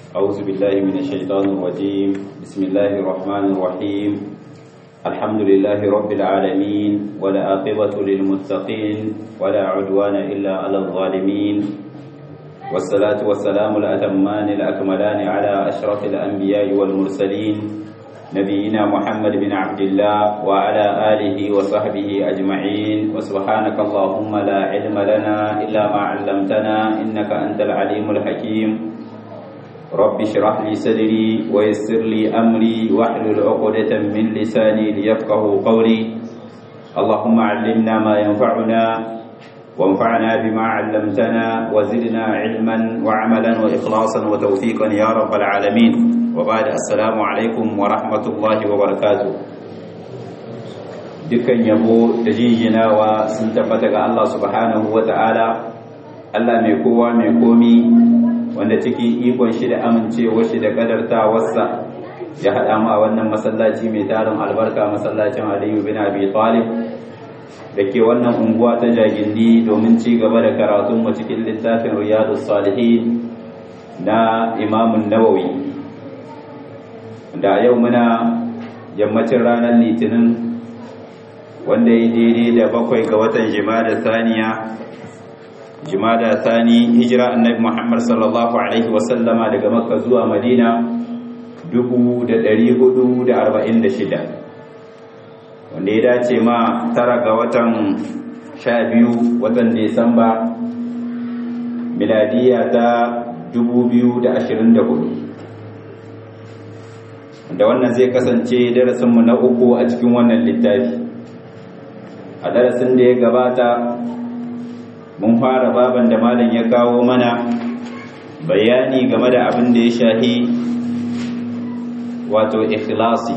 أعوذ بالله من الشيطان الرجيم. بسم الله الرحمن الرحيم. الحمد لله رب العالمين، ولا عاقبة للمتقين ولا عدوان إلا على الظالمين، والصلاة والسلام الأتمان الأكملان على أشرف الأنبياء والمرسلين، نبينا محمد بن عبد الله وعلى آله وصحبه أجمعين. وسبحانك اللهم لا علم لنا إلا ما علمتنا، إنك أنت العليم الحكيم. رب اشرح لي صدري ويسر لي أمري واحلل عقدة من لساني ليفقهوا قولي. اللهم علمنا ما ينفعنا وانفعنا بما علمتنا وزدنا علما وعملا وإخلاصا وتوفيقا يا رب العالمين. وبعد السلام عليكم ورحمة الله وبركاته. dukkan yabo da jinjinawa sun tabbata ga Allah subhanahu wa ta'ala, Allah mai kowa mai komi, wanda cikin ikon shi da amincewa shi da kadartawarsa ya haɗa mu a wannan masallaci mai tarin albarka, masallacin Aliyu bin Abi Talib da ke wannan unguwa ta Jagindi, domin ci gaba da karatunmu cikin littafin Riyadus Salihin na Imamun Nawawi. Da yau muna yammacin ranar Litinin, wanda ya daidai da 7 ga watan Jumada Thani, hijira annabi Muhammad sallallahu alaihi wasallama daga Makka zuwa Madina 1446, wanda ya dace ma 9 ga watan 12 watan Disamba miladiya ta 2024. da wannan zai kasance darasinmu na 3 a cikin wannan littafi. A darasin da ya gabata mun fara baban da malam ya kawo mana bayani game da abin da ya shahi wato ikhlasi.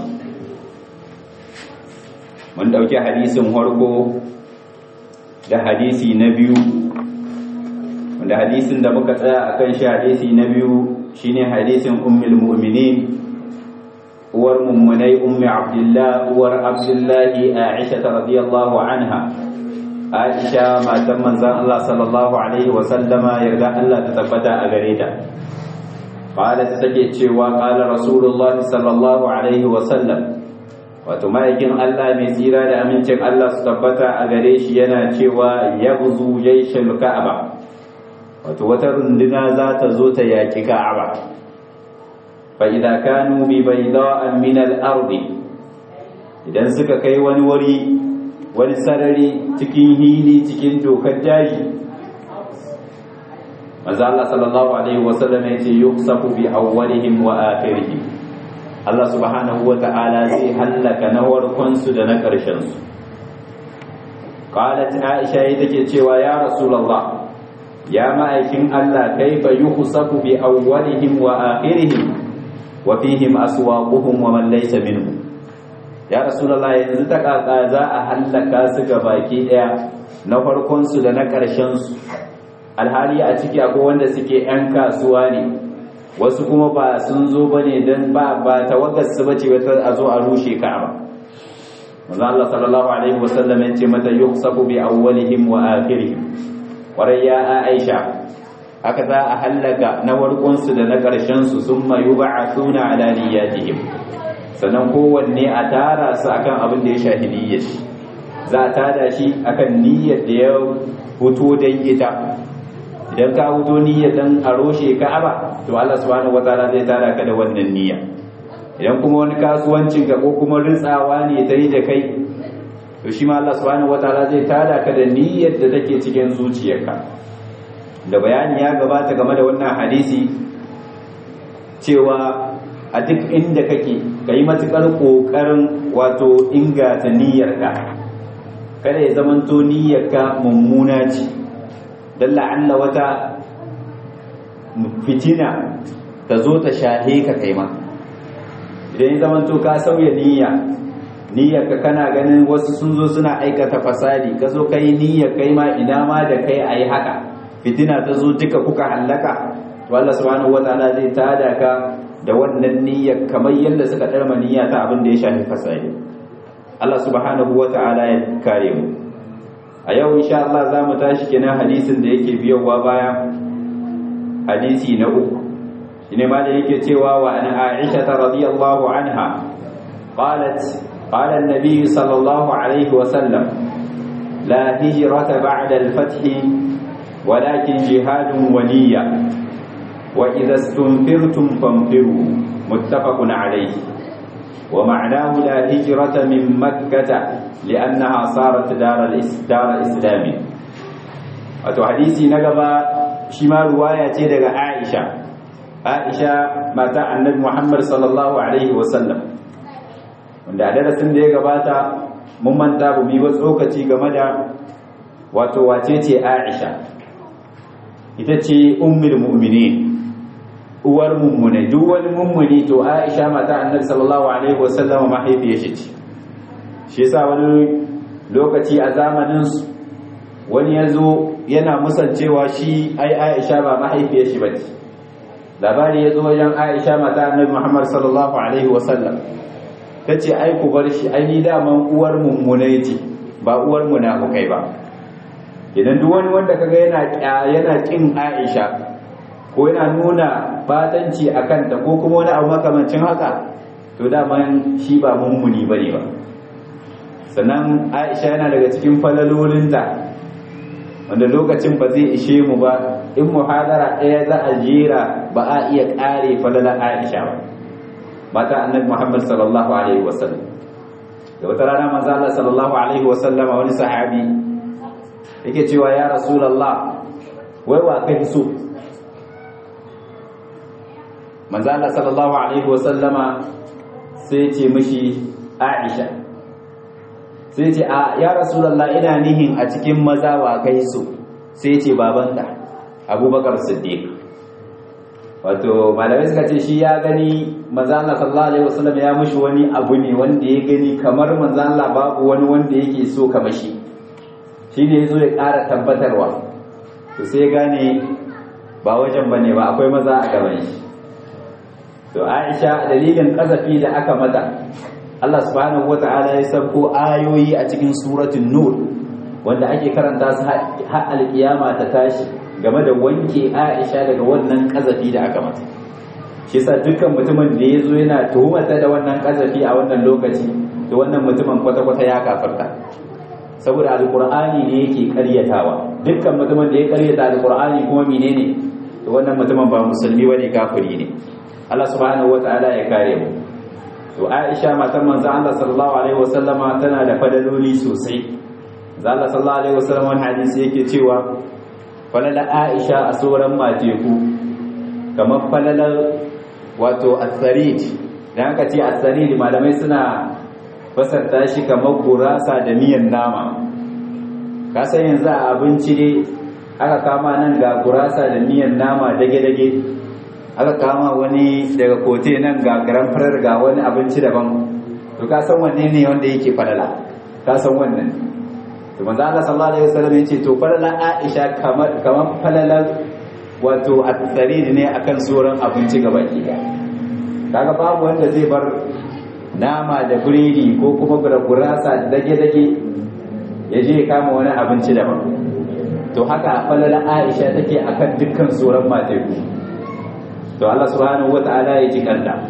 Mun dauki hadisin farko da hadisi na biyu, wanda hadisin da muka tsaya akan shi hadisi na biyu shine hadisin ummul mu'minin, uwar mummunai ummi abdullah, uwar abdullahi aisha radiyallahu anha. Aisha matan manzon Allah sallallahu alaihi wa sallama, yarda Allah ta tabbata a gare ta. Qalat take cewa qala rasulullahi sallallahu alaihi wa sallam, wato ma'aikin Allah mai tsira da amincin Allah su tabbata a gare shi yana cewa yabzu jayshul ka'aba, wato wata runduna za ta zo ta yaki ka'aba. فإذا كانوا ببيضاء من الأرض, idan suka kai wani sarari cikin hili, cikin dokar daji, manzo Allah sallallahu alaihi wasallam yace yuksafu bi awwalihim wa akhirihim, Allah subhanahu wa ta'ala zai halaka na warkon su da na karshen su. Qalat Aisha take cewa ya Rasulullah, ya ma'aikin Allah, kaifa yuksafu bi awwalihim wa akhirihim wa fihim aswaquhum wa man laysa minhum. Ya rasulullah, yanzu ta kaka za a halaka su baki daya, na farkon su da na karshen su, alhali a ciki akwai wanda suke yan kasuwa ne, wasu kuma ba sun zo bane dan ba tawakkal su bace wata a zo a rushe Ka'aba. Manzo Allah sallallahu alaihi wasallam ya ce mata yuhsabu bi awwalihim wa akhirihim. Warayya Aisha, haka za a hallaka na warkunsu da na ƙarshensu, sun mayu ba a suna ala niyyatihim, sannan kowanne a tara su akan abin da ya shafi niyyar shi. Za a tada shi akan niyyar da ya fito don ita. Idan ka fito niyyar don a roshe Ka'aba, to Allah subhanahu wataala zai tada ka da wannan niyya. Idan kuma wani kasuwancin ka ko kuma rintsawa ne ta yi da kai, to shi ma Allah subhanahu wataala zai tada ka da niyyar da take cikin zuciyarka. Da bayani ya gabata game da wannan hadisi cewa a duk inda kake ka yi matuƙar ƙoƙarin wato inganta niyyarka, kada ya zamanto niyyarka mummuna ce, don la'alla wata fitina ta zo ta shahe ka kai ma. Idan ya zamanto ka sauya niyyarka kana ganin wasu sun zo suna aikata fasadi, ka zo ka yi niyyar kai ma ina ma da kai a yi haka, fitina ta zo duka kuka hallaka, to Allah subhanahu wataala zai tada ka da wannan niyyar kamar yadda suka darma niyya ta abin da ya shafi fasadi. Allah subhanahu wataala ya kare mu. A yau insha Allah za mu tashi kenan hadisin da yake biyowa baya, hadisi na 3 shine ma da yake cewa wa an Aisha radhiyallahu anha qalat qala an-nabiy sallallahu alaihi wa sallam la hijrata ba'da al-fath walakin jihadun waliya wa idha istunfirtum fanfiru muttafaqun alayhi wa ma'nahu la hijrata min makkah li'annaha sarat dar islami. Wato hadisi na gaba shi ma ruwaya ce daga Aisha mata annabi Muhammad sallallahu alaihi wasallam, wanda a darasin da ya gabata mun manta bu mi ba tsokaci game da wato wace ce Aisha. Ita ce ummul mu'minin, uwar mummune, duk wani mummuni to Aisha mata annabi sallallahu alaihi wasallam mahaifiyar shi ce. Shi yasa wani lokaci a zamanin su wani yazo yana musancewa shi ai Aisha ba mahaifiyar shi bace. Labari yazo wajen Aisha mata annabi Muhammad sallallahu alaihi wasallam, tace ai ku bar shi, ai ni daman uwar mummune ce ba uwar munafikai ba. Idan duk wani wanda kaga yana kin Aisha ko yana nuna batanci akan ta ko kuma wani abu makamancin haka, to daman shi ba mummuni bane ba. Sannan Aisha yana daga cikin falalolinta wanda lokacin ba zai ishe mu ba, in muhadara ɗaya za a jera ba a iya ƙare falalar Aisha ba, mata annabi Muhammad sallallahu alaihi wasallam. Da wata rana manzo Allah sallallahu alaihi wasallam wani sahabi yake cewa ya Rasulullah, wai wa kai so? Manzo Allah sallallahu alaihi wasallama sai ce mishi Aisha. Sai ce ya Rasulullah, ina nihin a cikin maza wa kai so? Sai ce babanka Abubakar Siddiq. Wato malamai suka ce shi ya gani manzo Allah sallallahu alaihi wasallam ya mishi wani abu ne wanda ya gani kamar manzo Allah babu wani wanda yake so kamar shi. Shine yazo ya ƙara tabbatarwa. To sai gane ba wajen bane ba, akwai maza a gaban shi. To Aisha dalilin kasafi da aka mata, Allah subhanahu wata'ala ya sauko ayoyi a cikin suratul Nur wanda ake karanta su har alkiyama ta tashi game da wanke Aisha daga wannan kazafi da aka mata. Shi yasa dukkan mutumin da yazo yana tuhumata da wannan kazafi a wannan lokaci, to wannan mutumin kwata-kwata ya kafarta. Saboda alqur'ani ne yake karyatawa. Dukkan mutumin da ya karyata alqur'ani kuma menene? To wannan mutumin ba musulmi bane, kafiri ne. Allah subhanahu wata'ala ya kare mu. To Aisha matan manzo Allah sallallahu alaihi wasallama tana da fadaloli sosai. Manzo Allah sallallahu alaihi wasallam wani hadisi yake cewa falala Aisha a sauran mateku kamar falalar wato as-sarid. Dan aka ce as-sarid malamai suna fasarta shi kamar gurasa da miyan nama. Ka san yanzu a abinci ne aka kama nan ga gurasa da miyan nama dage-dage, aka kama wani daga kote nan ga garan farar ga wani abinci daban, to ka san wanne ne wanda yake falala, ka san wannan. To manzo Allah sallallahu alaihi wasallam yace to falala Aisha kamar falalar wato at-sarid ne akan sauran abinci gabaki daya. Kaga babu wanda zai bar nama da biredi ko kuma gurasa da dage-dage ya je kama wani abinci daban. To haka falala Aisha take akan dukkan sauran mateku. To Allah subhanahu wata'ala ya ji kanta.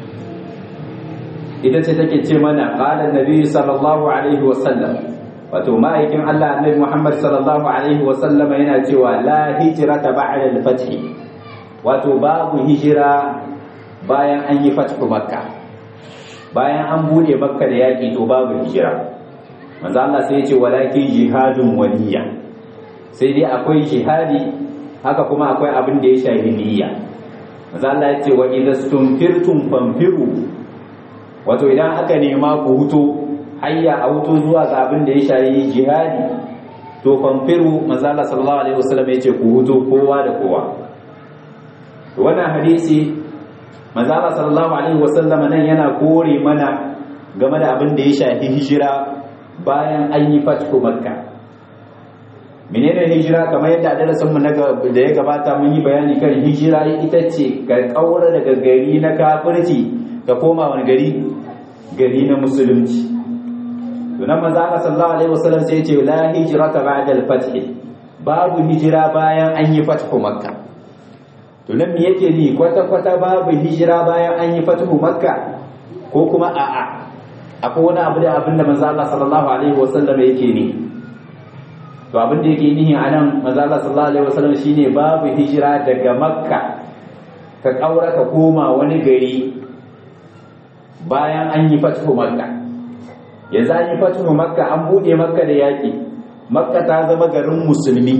Ita ce take ce mana qala an-nabi sallallahu alaihi wasallam, wato ma'aikin Allah annabi Muhammad sallallahu alaihi wasallam yana cewa la hijrata ba'da al-fath, wato babu hijira bayan an yi fathu Makka. Bayan an bude Makka da yaki to babu hijira. Manzo Allah sai ya ce walakin jihadun waliya, sai dai akwai jihadi, haka kuma akwai abin da ya shafi niyya. Manzo Allah ya ce wa idza stumfirtum fanfiru, wato idan aka nema ku huto hayya a huto zuwa ga abin da ya shafi jihadi to fanfiru. Manzo Allah sallallahu alaihi wasallam ya ce ku huto kowa da kowa. To wannan hadisi manzo Allah sallallahu alaihi wasallam nan yana kore mana game da abin da ya shafi hijira bayan an yi fathu Makka. Menene hijira? Kamar yadda a darasin mu da ya gabata mun yi bayani kan hijira ita ce ka kaura daga gari na kafirci ka koma wani gari na musulunci. To nan manzo Allah sallallahu alaihi wasallam sai ya ce la hijrata ba'da al-fath, babu hijira bayan an yi fathu Makka. to nan me yake ni kwata-kwata babu hijira bayan an yi fatuhu makka ko kuma a'a akwai wani abu da abin da manzo Allah sallallahu alaihi wasallam yake ni to abin da yake nihi anan manzo Allah sallallahu alaihi wasallam shine babu hijira daga makka ka kaura ka koma wani gari bayan an yi fatuhu makka. Yanzu an yi fatuhu makka, an bude makka da yaki, makka ta zama garin musulmi.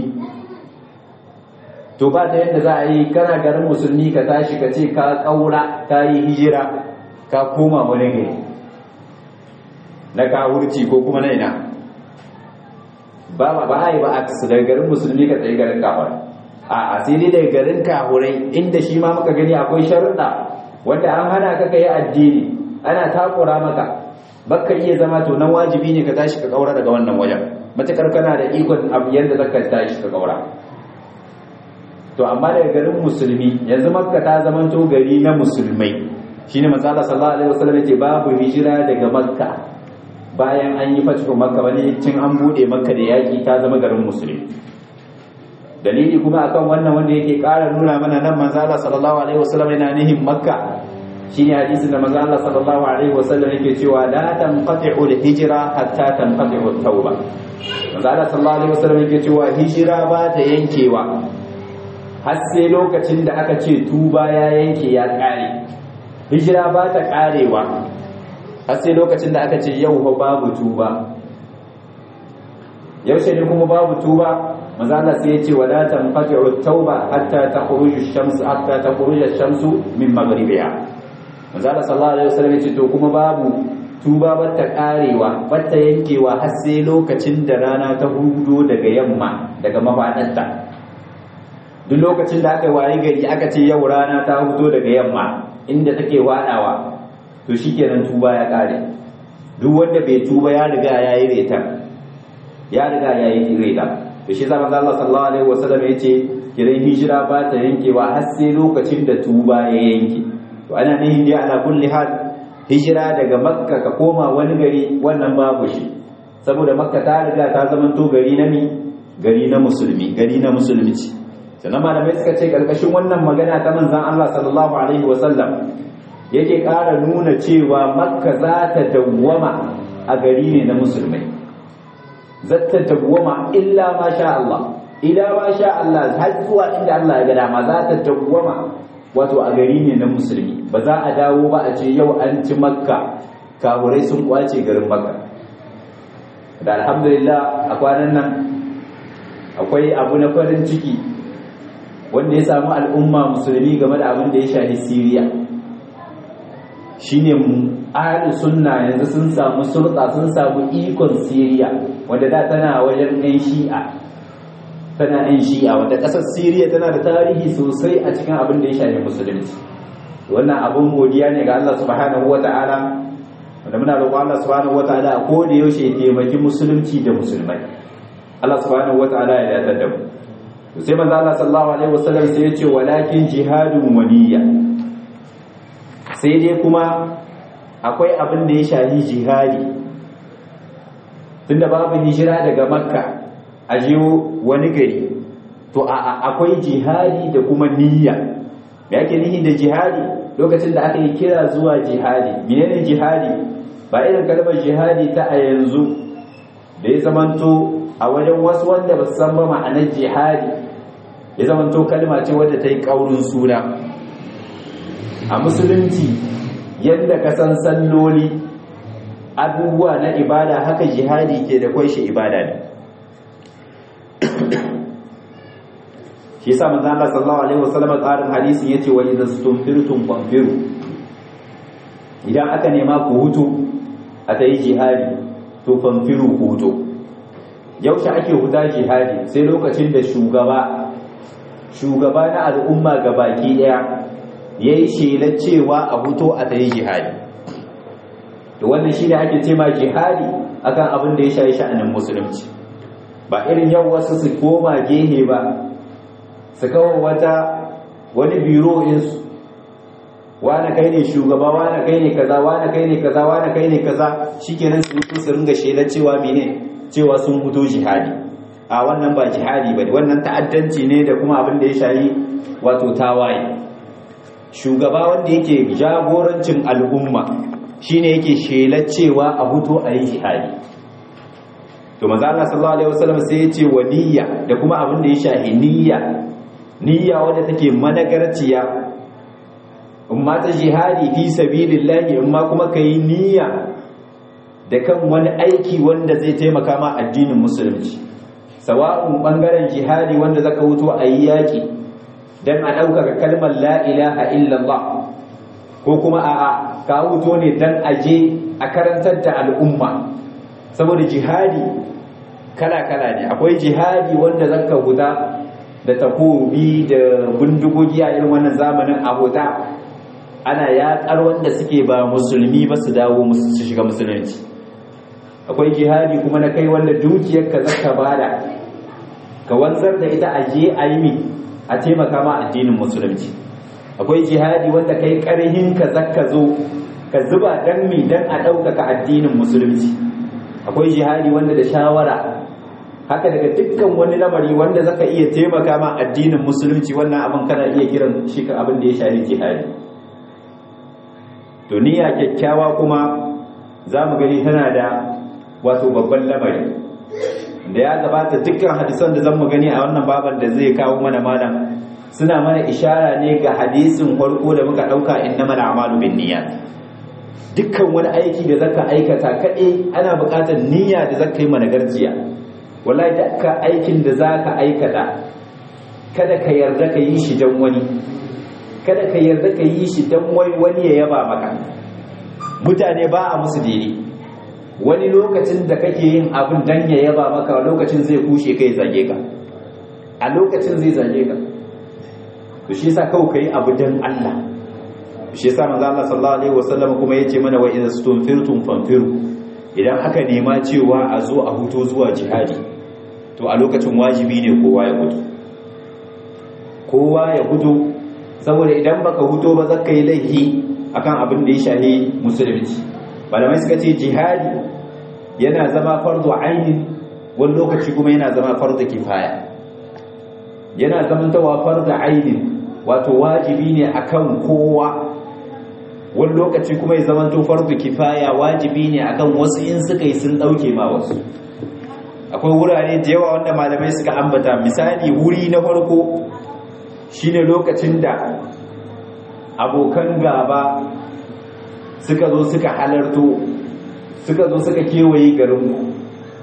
To ba ta yadda za a yi kana garin musulmi ka tashi ka ce ka kaura ka yi hijira ka koma wani gari na kawurci ko kuma na ina ba a yi ba a daga garin musulmi ka tsaye garin kahurai a asiri daga garin kahurai inda shi ma muka gani akwai sharuɗa wanda an hana ka yi addini ana takura maka baka iya zama to nan wajibi ne ka tashi ka kaura daga wannan wajen matakar kana da ikon abu yadda zaka tashi ka kaura to amma daga garin musulmi yanzu makka ta zama to gari na musulmai shine manzo Allah sallallahu alaihi wasallam yake babu hijira daga makka bayan an yi fatu makka wani cin an bude makka da yaki ta zama garin musulmi dalili kuma akan wannan wanda yake ƙara nuna mana nan manzo Allah sallallahu alaihi wasallam yana nihin makka shine hadisin da manzo Allah sallallahu alaihi wasallam yake cewa la tanqati'u al-hijra hatta tanqati'u at-tauba manzo Allah sallallahu alaihi wasallam yake cewa hijira ba ta yankewa har sai lokacin da aka ce tuba ya yanke ya kare hijira ba ta karewa har sai lokacin da aka ce yau fa babu tuba yaushe ne kuma babu tuba manzo Allah sai ya ce wala tanqati'u at-tauba hatta takhruju ash-shamsu min maghribiha manzo Allah sallallahu alaihi wasallam ya ce to kuma babu tuba ba ta karewa ba ta yankewa har sai lokacin da rana ta hudo daga yamma daga mafadarta duk lokacin da aka waye gari aka ce yau rana ta hudo daga yamma inda take wadawa to shikenan tuba ya kare duk wanda bai tuba ya riga yayi reta to shi zaman Allah sallallahu alaihi wasallam yace kiran hijira ba ta yankewa har sai lokacin da tuba ya yanke to ana nihin dai ala kulli hal hijira daga makka ka koma wani gari wannan babu shi saboda makka ta riga ta zama to gari na musulmi sannan malamai suka ce karkashin wannan magana ta manzon Allah sallallahu alaihi wasallam yake ƙara nuna cewa makka za ta dawwama a gari ne na musulmai zata dawwama illa ma sha Allah har zuwa inda Allah ya ga dama za ta dawwama wato a gari ne na musulmi ba za a dawo ba a ce yau an ci makka kafurai sun kwace garin makka da alhamdulillah a kwanan nan akwai abu na farin ciki wanda ya samu al'umma musulmi game da abin da ya shafi Siriya shine ahli sunna yanzu sun samu sulta sun samu ikon Siriya wanda da tana wajen ɗan shi'a wanda ƙasar Siriya tana da tarihi sosai a cikin abin da ya shafi musulunci wannan abun godiya ne ga Allah subhanahu wata'ala wanda muna roƙon Allah subhanahu wata'ala ko da yaushe ya taimaki musulunci da musulmai Allah subhanahu wata'ala ya dace da mu sai manzo Allah sallallahu alaihi wasallam sai ya ce walakin jihadun waniya sai dai kuma akwai abin da ya shafi jihadi tunda babu hijira daga makka a jiyo wani gari to akwai jihadi da kuma niyya me yake nihi da jihadi lokacin da aka yi kira zuwa jihadi menene jihadi ba irin kalmar jihadi ta a yanzu da ya zamanto a wajen wasu wanda ba su san ba ma'anar jihadi ya zamanto kalma ce wadda ta yi ƙaurin suna a musulunci yadda ka san salloli abubuwa na ibada haka jihadi ke da kwai shi ibada ne shi yasa manzo Allah sallallahu alaihi wasallam tsarin hadisi yace wa idza stumfirtum fanfiru idan aka nema ku hutu a tayi jihadi to fanfiru ku hutu yaushe ake huta jihadi sai lokacin da shugaba na al'umma gabaki daya yayi shelar cewa a hutu a tayi jihadi to wannan shine ake cewa jihadi akan abin da ya shafi sha'anin musulunci ba irin yau wasu su koma gehe ba su kawo wani biro insu wane kai ne shugaba wane kai ne kaza wane kai ne kaza wane kai ne kaza shikenan su ringa shelar cewa mene cewa sun fito jihadi a wannan ba jihadi bane, wannan ta'addanci ne da kuma abin da ya shayi wato tawaye. Shugaba wanda yake jagorancin al'umma shine yake shelar cewa a huto a yi jihadi. To manzo Allah sallallahu alaihi wasallam sai ya ce wa niyya da kuma abin da ya shahi niyya wanda take managarciya, amma ta jihadi fi sabilillahi, amma kuma kai niyya da kan wani aiki wanda zai taimaka ma addinin musulunci, sawa'un bangaren jihadi wanda zaka huto a yi yaki dan a ɗaukaka kalmar la ilaha illallah, ko kuma a'a ka huto ne dan aje a karantar da al'umma. Saboda jihadi kala-kala ne, akwai jihadi wanda zaka huta da takobi da bindigogi a irin wannan zamanin a huta ana yaƙar wanda suke ba musulmi ba su dawo su shiga musulunci. Akwai jihadi kuma na kai wanda dukiyarka zaka bada ka wanzar da ita aje a yi a taimaka ma addinin musulunci. Akwai jihadi wanda kai karhin ka zaka zo ka zuba dan a ɗaukaka addinin musulunci. Akwai jihadi wanda da shawara, haka daga dukkan wani lamari wanda zaka iya taimaka ma addinin musulunci, wannan abin kana iya kiran shi ka abin da ya shafi jihadi. To niyya kyakkyawa kuma za mu gani tana da wato babban lamari da ya gabata. Dukkan hadisan da zan mu gani a wannan baban da zai kawo mana malam suna mana ishara ne ga hadisin farko da muka dauka innamal a'malu binniyat. Dukkan wani aiki da zaka aikata kadai ana buƙatar niyya da zaka yi managarciya. Wallahi dukkan aikin da zaka aikata kada ka yarda ka yi shi dan wani, kada ka yarda ka yi shi dan wani ya yaba maka. Mutane ba a musu daidai. Wani lokacin da kake yin abin dan ya yaba maka, lokacin zai kushe kai zage ka, a lokacin zai zage ka. To shi yasa kawai kai abu dan Allah. Shi yasa manzo Allah sallallahu alaihi wasallam kuma yace mana wa idza stunfirtum fanfiru, idan aka nema cewa a zo a huto zuwa jihadi, to a lokacin wajibi ne kowa ya huto. Kowa ya huto, saboda idan baka huto ba zaka yi laifi akan abin da ya shahi musulunci. Malamai suka ce jihadi yana zama fardu ainin, wani lokaci kuma yana zama fardu kifaya. Yana zamantawa fardu ainin, wato wajibi ne akan kowa, wani lokaci kuma ya zamanto fardu kifaya, wajibi ne akan wasu in suka yi sun dauke ma wasu. Akwai wurare da yawa wanda malamai suka ambata. Misali, wuri na farko shine lokacin da abokan gaba suka zo suka halarto, suka zo suka kewaye garinmu,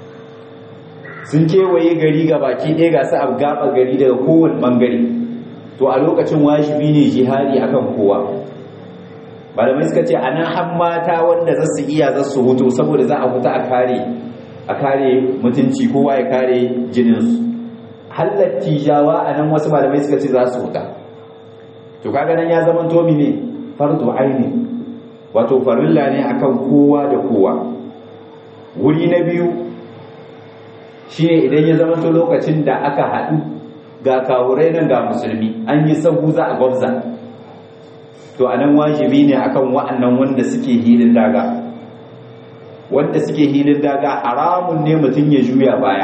sun kewaye gari ga baki ɗaya, ga su a gaba gari daga kowane ɓangare. To a lokacin wajibi ne jihadi akan kowa. Malamai suka ce anan har mata wanda za su iya za su hutu, saboda za a huta a kare mutunci, kowa ya kare jininsu. Halatti jawa anan wasu malamai suka ce za su huta. To kaga nan ya zama tomi ne fardu aini, wato farilla ne akan kowa da kowa. Wuri na biyu shine idan ya zama to lokacin da aka haɗu ga kawurai nan ga musulmi, an yi sahu za a gwabza, to anan wajibi ne akan wa'annan wanda suke hilin daga. Wanda suke hilin daga haramun ne mutum ya juya baya,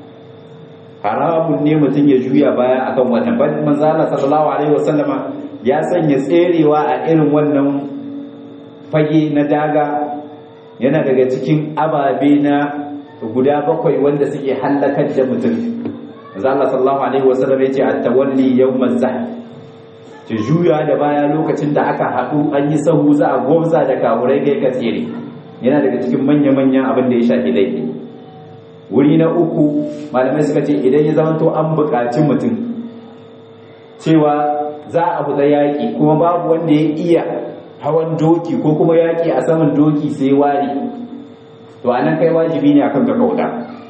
haramun ne mutum ya juya baya akan wannan. Ban manzo Allah sallallahu alaihi wasallama ya sanya tserewa a irin wannan fage na daga yana daga cikin ababe na guda 7 wanda suke halakar da mutum. Manzo Allah sallallahu alaihi wasallam yace at-tawalli yawmaz zahf, to juya da baya lokacin da aka haɗu an yi sahu za a gwamza da kafurai kai ka tsere, yana daga cikin manya-manyan abin da ya shafi laifi. Wuri na uku malamai suka ce idan ya zamanto an buƙaci mutum cewa za a fita yaƙi kuma babu wanda ya iya hawan doki ko kuma yaƙi a saman doki sai wari, to anan kai wajibi ne akan ka kauda.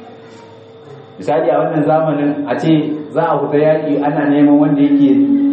Misali a wannan zamanin a ce za a fita yaƙi ana neman wanda yake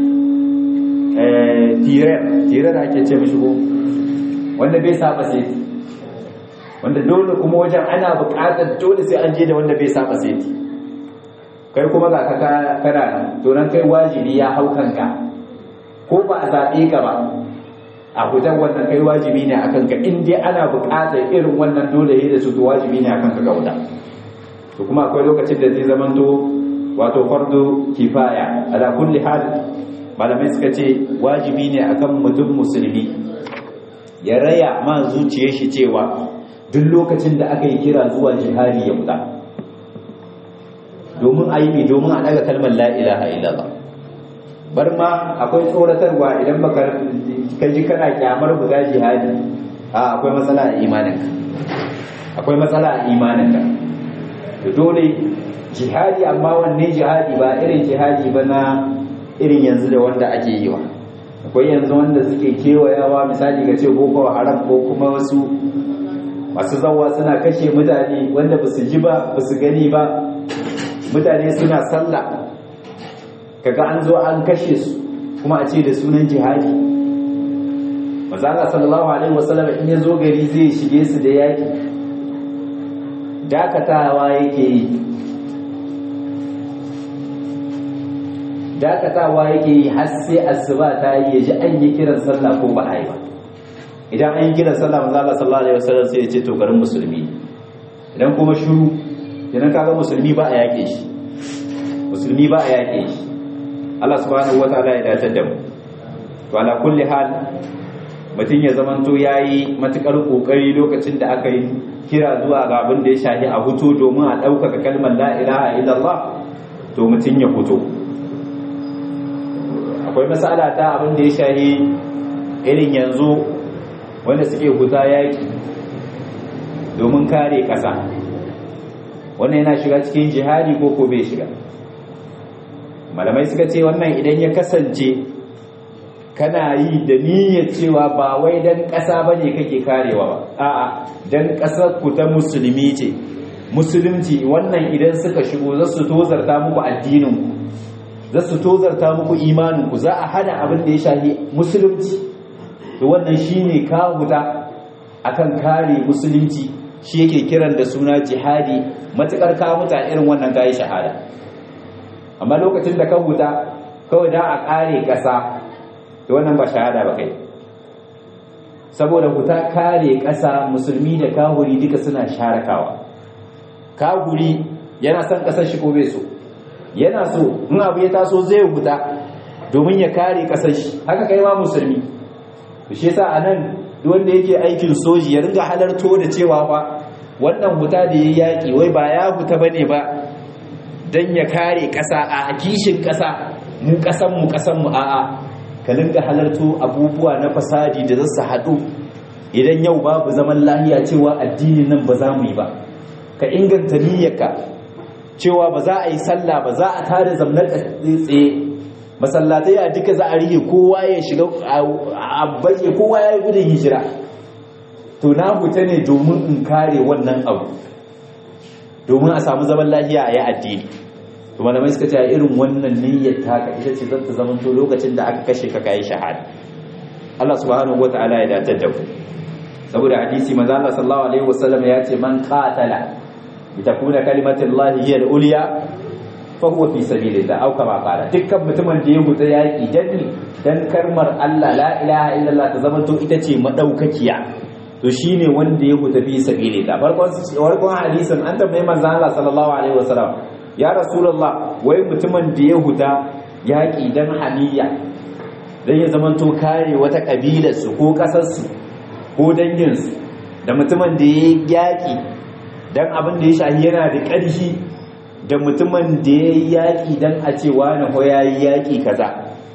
tirar ake ce mishi ko wanda bai saba sai, wanda dole kuma wajen ana buƙatar dole sai an je da wanda bai saba sai, kai kuma ga ka kana to nan kai wajibi ya hau kanka, ko ba a zaɓe ka ba a hujan wannan kai wajibi ne akan ka. In dai ana buƙatar irin wannan dole yi da su, to wajibi ne akan ka kauda. To to kuma akwai lokacin da zai zamanto wato fardu kifaya. Ala kulli hal malamai suka ce wajibi ne akan mutum musulmi ya raya ma zuciyar shi cewa duk lokacin da aka yi kira zuwa jihadi ya fita, domin a yi domin a daga kalmar la ilaha illallah. Bar ma akwai tsoratarwa idan baka kaji kana kyamar buga jihadi, akwai matsala a imaninka, akwai matsala a imaninka. to dole jihadi, amma wanne jihadi ba irin jihadi ba na irin yanzu da wanda ake yi wa. Akwai yanzu wanda suke kewayawa, misali ga ce boko haram ko kuma wasu masu zawa suna kashe mutane wanda ba su ji ba ba su gani ba, mutane suna sallah kaga an zo an kashe su kuma a ce da sunan jihadi. manzo Allah sallallahu alaihi wasallam in ya zo gari zai shige su da yaki, dakatawa yake yi, har sai asuba ta yi ya ji an yi kiran sallah ko ba a yi ba. Idan an yi kiran sallah manzo Allah sallallahu alaihi wasallam sai ya ce to garin musulmi. Idan kuma shiru, idan kaga musulmi ba a yake shi, musulmi ba a yake shi. Allah subhanahu wataala ya dace da mu. To ala kulli hal mutum ya zamanto yayi matukar kokari lokacin da aka yi kira zuwa ga abin da ya shahi a hutu domin a ɗaukaka kalmar la ilaha illallah, to mutum ya fito. Akwai masala ta abin da ya shahi irin yanzu wanda suke huta yaki domin kare ƙasa, wannan yana shiga cikin jihadi ko bai shiga. Malamai suka ce wannan idan ya kasance kana yi da niyyar cewa ba wai dan ƙasa bane kake karewa ba, a'a dan ƙasar ku ta musulmi ce, musulunci wannan idan suka shigo za su tozarta muku addinin ku, za su tozarta muku imanin ku, za a hana abin da ya shafi musulunci, to wannan shine ka huta akan kare musulunci, shi yake kiran da suna jihadi. Matukar ka huta irin wannan kai shahada. Amma lokacin da ka huta kawai da a kare ƙasa, to wannan ba shahada ba kai, saboda huta kare ƙasa musulmi da kahuri duka suna sharakawa. Kahuri yana son ƙasar shi ko bai so, yana so in abu ya taso zai huta domin ya kare ƙasar shi, haka kai ma musulmi. To shi yasa anan duk wanda yake aikin soji ya ringa halarto da cewa fa wannan huta da yayi yaki wai ba ya huta bane ba dan ya kare ƙasa, a kishin ƙasa, mu ƙasan mu a'a, ka dinga halarto abubuwa na fasadi da zasu haɗu idan yau babu zaman lafiya, cewa addinin nan ba za mu yi ba. Ka inganta niyyarka cewa ba za a yi sallah ba, za a tare zamnar tsaye, masallatai a duka za a rihe, kowa ya shiga a baje, kowa ya yi gudun hijira. To na huta ne domin in kare wannan abu, domin a samu zaman lafiya a yi addini. To malamai suka ce a irin wannan niyyar taka ita ce zata zama to lokacin da aka kashe ka kai shahada. Allah subhanahu wataala ya dace da ku. Saboda hadisi manzo Allah sallallahu alaihi wasallam ya ce man qatala litakuna kalimatullahi hiya al-ulya fa huwa fi sabilillah, au kama qala. Dukkan mutumin da ya huta yaki dan karmar Allah la ilaha illallah ta zama to ita ce madaukakiya, to shine wanda ya huta fi sabilillah. Farkon hadisin an tambaye manzo Allah sallallahu alaihi wasallam, ya rasulullah, wai mutumin da ya huta yaƙi don haniya, don ya zamanto kare wata ƙabilarsu ko ƙasarsu ko danginsu, da mutumin da ya yaƙi don abin da ya shahi yana da ƙarfi, da mutumin da ya yaƙi don a ce wani ho ya yi yaƙi kaza,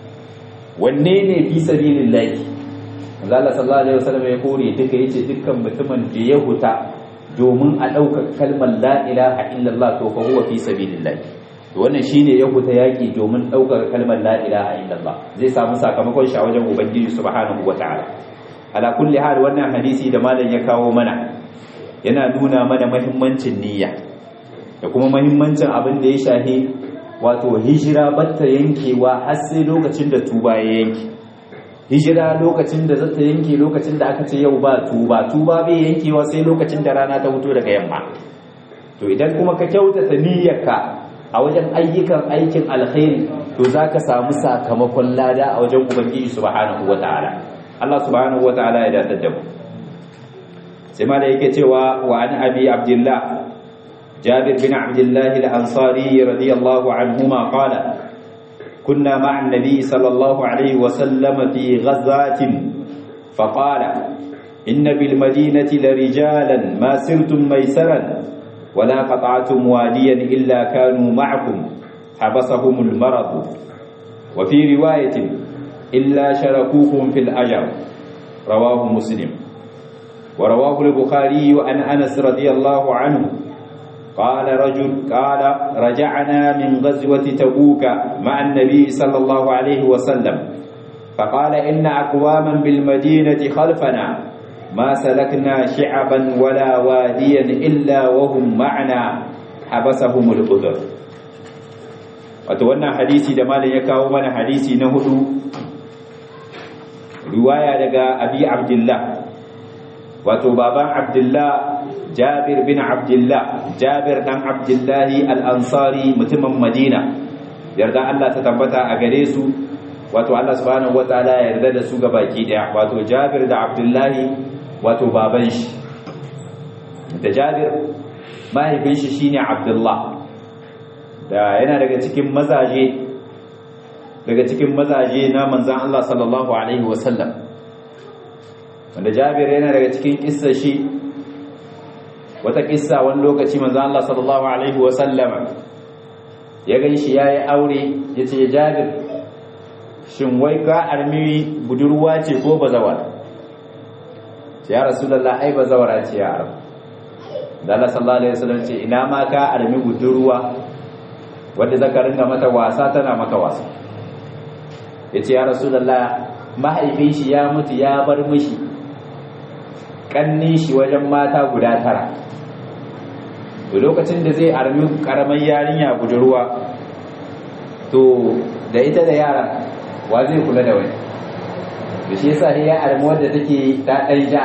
wanne ne fi sabilillahi? Allah sallallahu alaihi wasallam ya kore duka, yace dukkan mutumin da ya huta domin a ɗaukar kalmar la ilaha illallah, to fa huwa fi sabilillah. To wannan shine ya huta yaki domin ɗaukar kalmar la ilaha illallah, zai samu sakamakon shi a wajen ubangiji subhanahu wataala. Ala kulli hal, wannan hadisi da malam ya kawo mana yana nuna mana muhimmancin niyya da kuma muhimmancin abin da ya shahi wato hijira batta yankewa har sai lokacin da tuba ya yanke. Hijira lokacin da zata yanke, lokacin da aka ce yau ba tuba bai yankewa sai lokacin da rana ta fito daga yamma. To idan kuma ka kyautata niyyarka a wajen aikin alkhairi, to zaka samu sakamakon lada a wajen ubangiji subhanahu wataala. Allah subhanahu wataala ya dace da mu. Sai ma da yake cewa wa an abi abdullah جابر بن عبد الله الأنصاري رضي الله عنهما قال كنا مع النبي صلى الله عليه وسلم في غزاة فقال إن بالمدينة لرجالا ما سرتم ميسرا ولا قطعتم واديا إلا كانوا معكم حبسهم المرض وفي رواية إلا شركوكم في الأجر رواه مسلم. ورواه البخاري عن أنس رضي الله عنه قال رجعنا من غزوة تبوك مع النبي صلى الله عليه وسلم فقال إن أقواما بالمدينة خلفنا ما سلكنا شعبا ولا واديا إلا وهم معنا حبسهم العذر. وتوانا حديثي دمال يكاو من حديثي نهدو رواية لغا أبي عبد الله وتبابا عبد الله جابر بن عبد الله جابر بن عبد الله الأنصاري متم مدينة يرضى الله تتبتا أغريسو وتو الله سبحانه وتعالى يرضى سوغ باكي ديا وتو جابر بن عبد الله وتو بابنش da Jabir mahaifin shi shine Abdullah da yana daga cikin mazaje na manzon Allah sallallahu alaihi wasallam wanda Jabir yana daga cikin kissar shi wata kissa wani lokaci manzo Allah sallallahu alaihi wa sallama ya ganshi yayi aure yace Jabir shin wai ka armi budurwa ce ko bazawara ya rasulullah ai bazawara ce ya arab da Allah sallallahu alaihi wasallam ce ina ma ka armi budurwa wanda zaka ringa mata wasa tana maka wasa yace ya rasulullah mahaifin shi ya mutu ya bar mishi kannin shi wajen mata guda 9 to lokacin da zai armi karamar yarinya budurwa to da ita da yaran wa zai kula da wani da shi yasa ya armi wadda take ta dan ja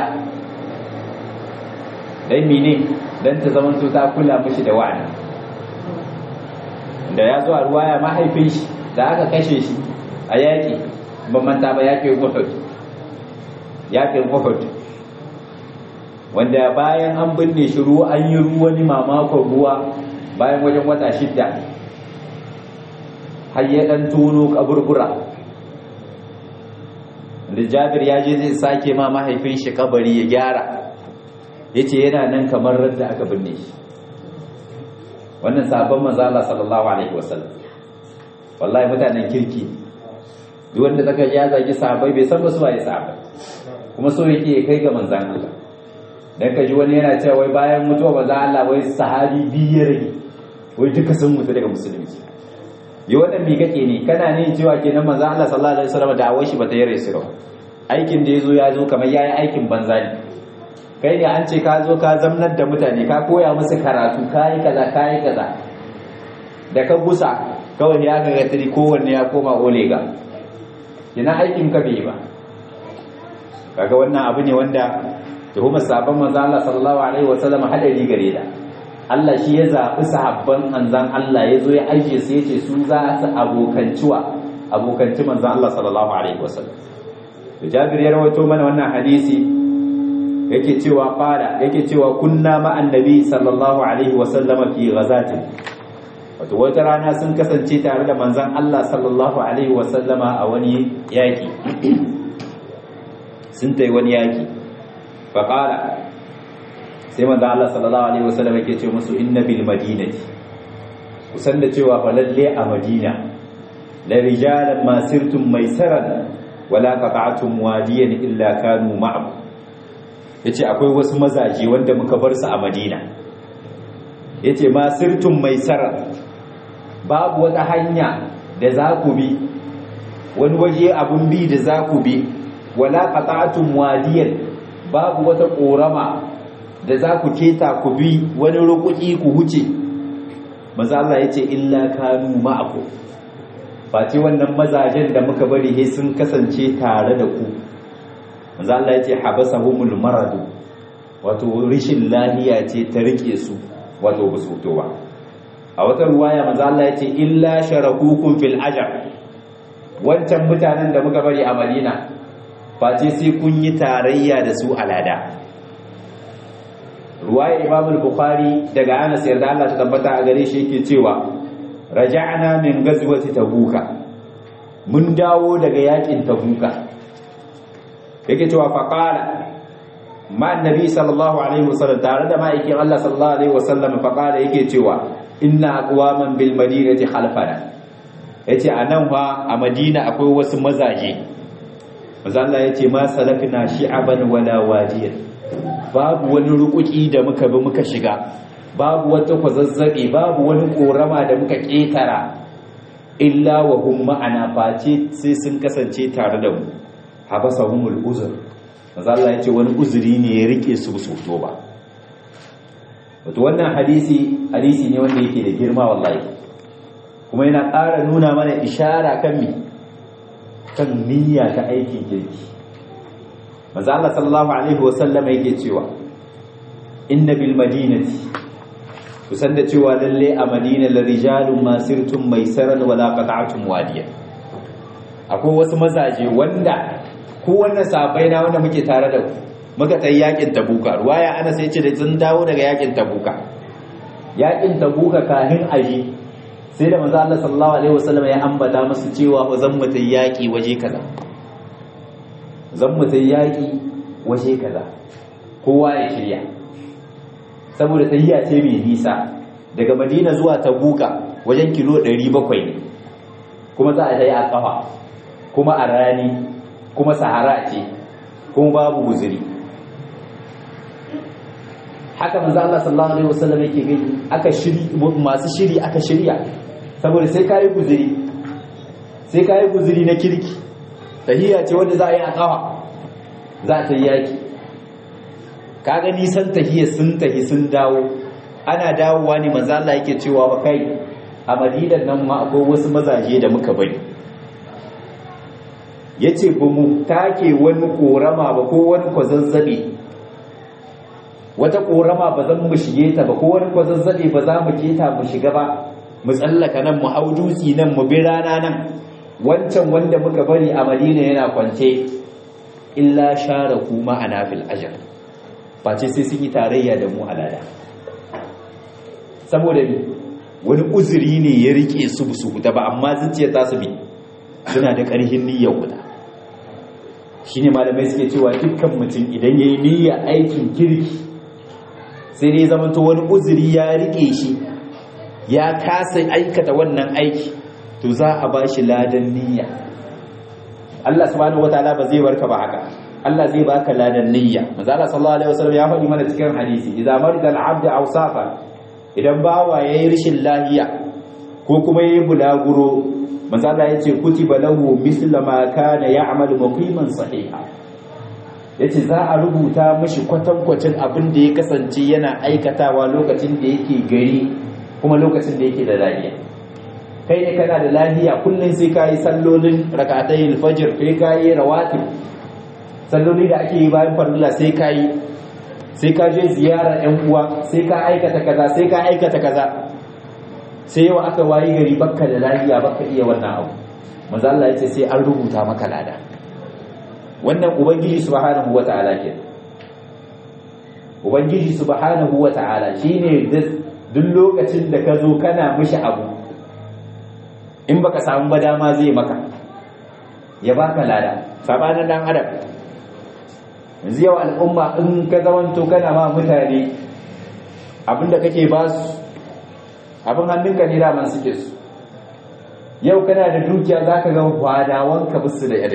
dan mene dan ta zaman to ta kula mishi da wani da ya zo a ruwaya mahaifin shi da aka kashe shi a yaki ban manta ba yakin Uhud wanda bayan an binne shi ruwa an yi ruwa ni mamakon ruwa bayan wajen wata 6 har ya dan tono kaburbura da Jabir ya je zai sake ma mahaifin shi kabari ya gyara yace yana nan kamar radda aka binne shi wannan sabon manzo Allah sallallahu alaihi wasallam wallahi mutanen kirki duk wanda zaka ya zagi sahabbai bai san ba su waye sahabbai kuma so yake kai ga manzon Allah dan ka ji wani yana cewa wai bayan mutuwa manzo Allah wai sahabi biyar wai duka sun mutu daga musulunci yi wannan me kake ne kana ne cewa kenan manzo Allah sallallahu alaihi wasallam da awai shi bata yare shi ba aikin da yazo kamar yayi aikin banza ne kai ne an ce ka zo ka zamnar da mutane ka koya musu karatu kai kaza da ka gusa kawai ya ga tiri kowanne ya koma olega ina aikin ka bai ba kaga wannan abu ne wanda tuhumar sabon manzo Allah sallallahu alaihi wasallam hadari gare da Allah shi ya zabi sahabban manzon Allah yazo ya aije su yace su za su abokanci manzon Allah sallallahu alaihi wasallam to Jabir ya rawaito mana wannan hadisi yake cewa kunna ma annabi sallallahu alaihi wasallam fi ghazatin wato wata rana sun kasance tare da manzon Allah sallallahu alaihi wasallama a wani yaki sun tai wani yaki faƙala sai manzo Allah sallallahu alaihi wasallam yake ce musu inna bil madinati kusan da cewa fa lalle a Madina la rijalan ma sirtum maisaran wala qata'tum wadiyan illa kanu ma'akum yace akwai wasu mazaje wanda muka bar su a Madina yace ma sirtum maisaran babu wata hanya da za ku bi wani waje abun bi da za ku bi wala qata'tum wadiyan babu wata korama da za ku keta ku bi wani rukuki ku huce maza Allah yace illa kanu ma'aku face wannan mazajen da muka bari he sun kasance tare da ku maza Allah yace habasahumul maradu wato rishin lahiya ce ta rike su wato ba su to ba a wata ruwaya maza Allah yace illa sharakukum fil ajr wancan mutanen da muka bari a Madina face sai kun yi tarayya da su alada ruwaya Imam al-Bukhari daga Anas yarda Allah ta tabbata a gare shi yake cewa raja'na min ghazwati tabuka mun dawo daga yakin tabuka yake cewa faqala ma annabi sallallahu alaihi wasallam tare da ma'aikin Allah sallallahu alaihi wasallam faqala yake cewa inna aqwaman bil madinati khalfana yace anan fa a Madina akwai wasu mazaje manzo Allah yace ma salakna shi'aban wala wadiyan babu wani rukuki da muka bi muka shiga babu wata kwazazzabe babu wani korama da muka ketara illa wa hum ma'ana face sai sun kasance tare da mu habasahumul uzr manzo Allah yace wani uzuri ne ya rike su so ba wato wannan hadisi ne wanda yake da girma wallahi kuma yana ƙara nuna mana ishara kan kan niyya ta aikin kirki manzo Allah sallallahu alaihi wasallam yake cewa inna bil madinati kusan da cewa lalle a Madina la rijalun masirtum maisaran wala qata'tum wadiya akwai wasu mazaje wanda ko wannan sahabbai na wanda muke tare da ku muka tayi yakin tabuka ruwaya ana sai ce da sun dawo daga yakin tabuka kahin aji sai da manzo Allah sallallahu alaihi wasallam ya ambata musu cewa fa zan mutai yaki waje kaza kowa ya shirya saboda tahiya ce mai nisa daga Madina zuwa Tabuka wajen kilo 700 ne kuma za a tayi a kafa kuma a rani kuma sahara ce kuma babu guzuri haka manzo Allah sallallahu alaihi wasallam yake gani masu shiri aka shirya saboda sai kai guzuri na kirki tahiyya ce wanda za a yi a kafa za ta yi yaki kaga nisan tahiyya sun tahi sun dawo ana dawowa ne manzo Allah yake cewa ba kai a Madinan nan ma akwai wasu mazaje da muka bari yace ba mu take wani korama ba ko wani kwazazzabe wata korama ba zan mu shige ta ba ko wani kwazazzabe ba za mu keta mu shiga ba mu tsallaka nan mu hau dutsi nan mu bi rana nan wancan wanda muka bari a Madina yana kwance illa sharaku ma'ana fil ajr face sai sun yi tarayya da mu alada saboda wani uzuri ne ya rike su da ba amma zuciya ta su bi suna da ƙarfin niyyar guda shine malamai suke cewa dukkan mutum idan yayi niyyar aikin kirki sai dai zamanto wani uzuri ya rike shi ya kasa aikata wannan aiki to za a bashi ladan niyya Allah subhanahu wataala ba zai barka ba haka Allah zai baka ladan niyya manzo Allah sallallahu alaihi wasallam ya faɗi mana cikin hadisi idza marida al-abd aw safa idan bawa yayi rishin lahiya ko kuma yayi bulaguro manzo Allah yace kutiba lahu misla ma kana ya'malu muqiman sahiha yace za a rubuta mishi kwatankwacin abin da ya kasance yana aikatawa lokacin da yake gari kuma lokacin da yake da lahiya kai ne kana da lahiya kullun sai kai sallolin rak'atayil fajr kai kai rawatib salloli da ake yi bayan farilla sai ka je ziyarar ƴan uwa sai ka aikata kaza sai yau aka wayi gari bakka da lafiya bakka iya wannan abu manzo Allah yace sai an rubuta maka lada wannan ubangiji subhanahu wataala ke ubangiji subhanahu wataala shine duk lokacin da ka zo kana mishi abu in baka samu ba dama zai maka ya baka lada sabanin dan adam yanzu yau al'umma in ka zamanto kana ma mutane abinda kake ba su abin hannunka ne daman suke su yau kana da dukiya za ka ga wadawanka bisu da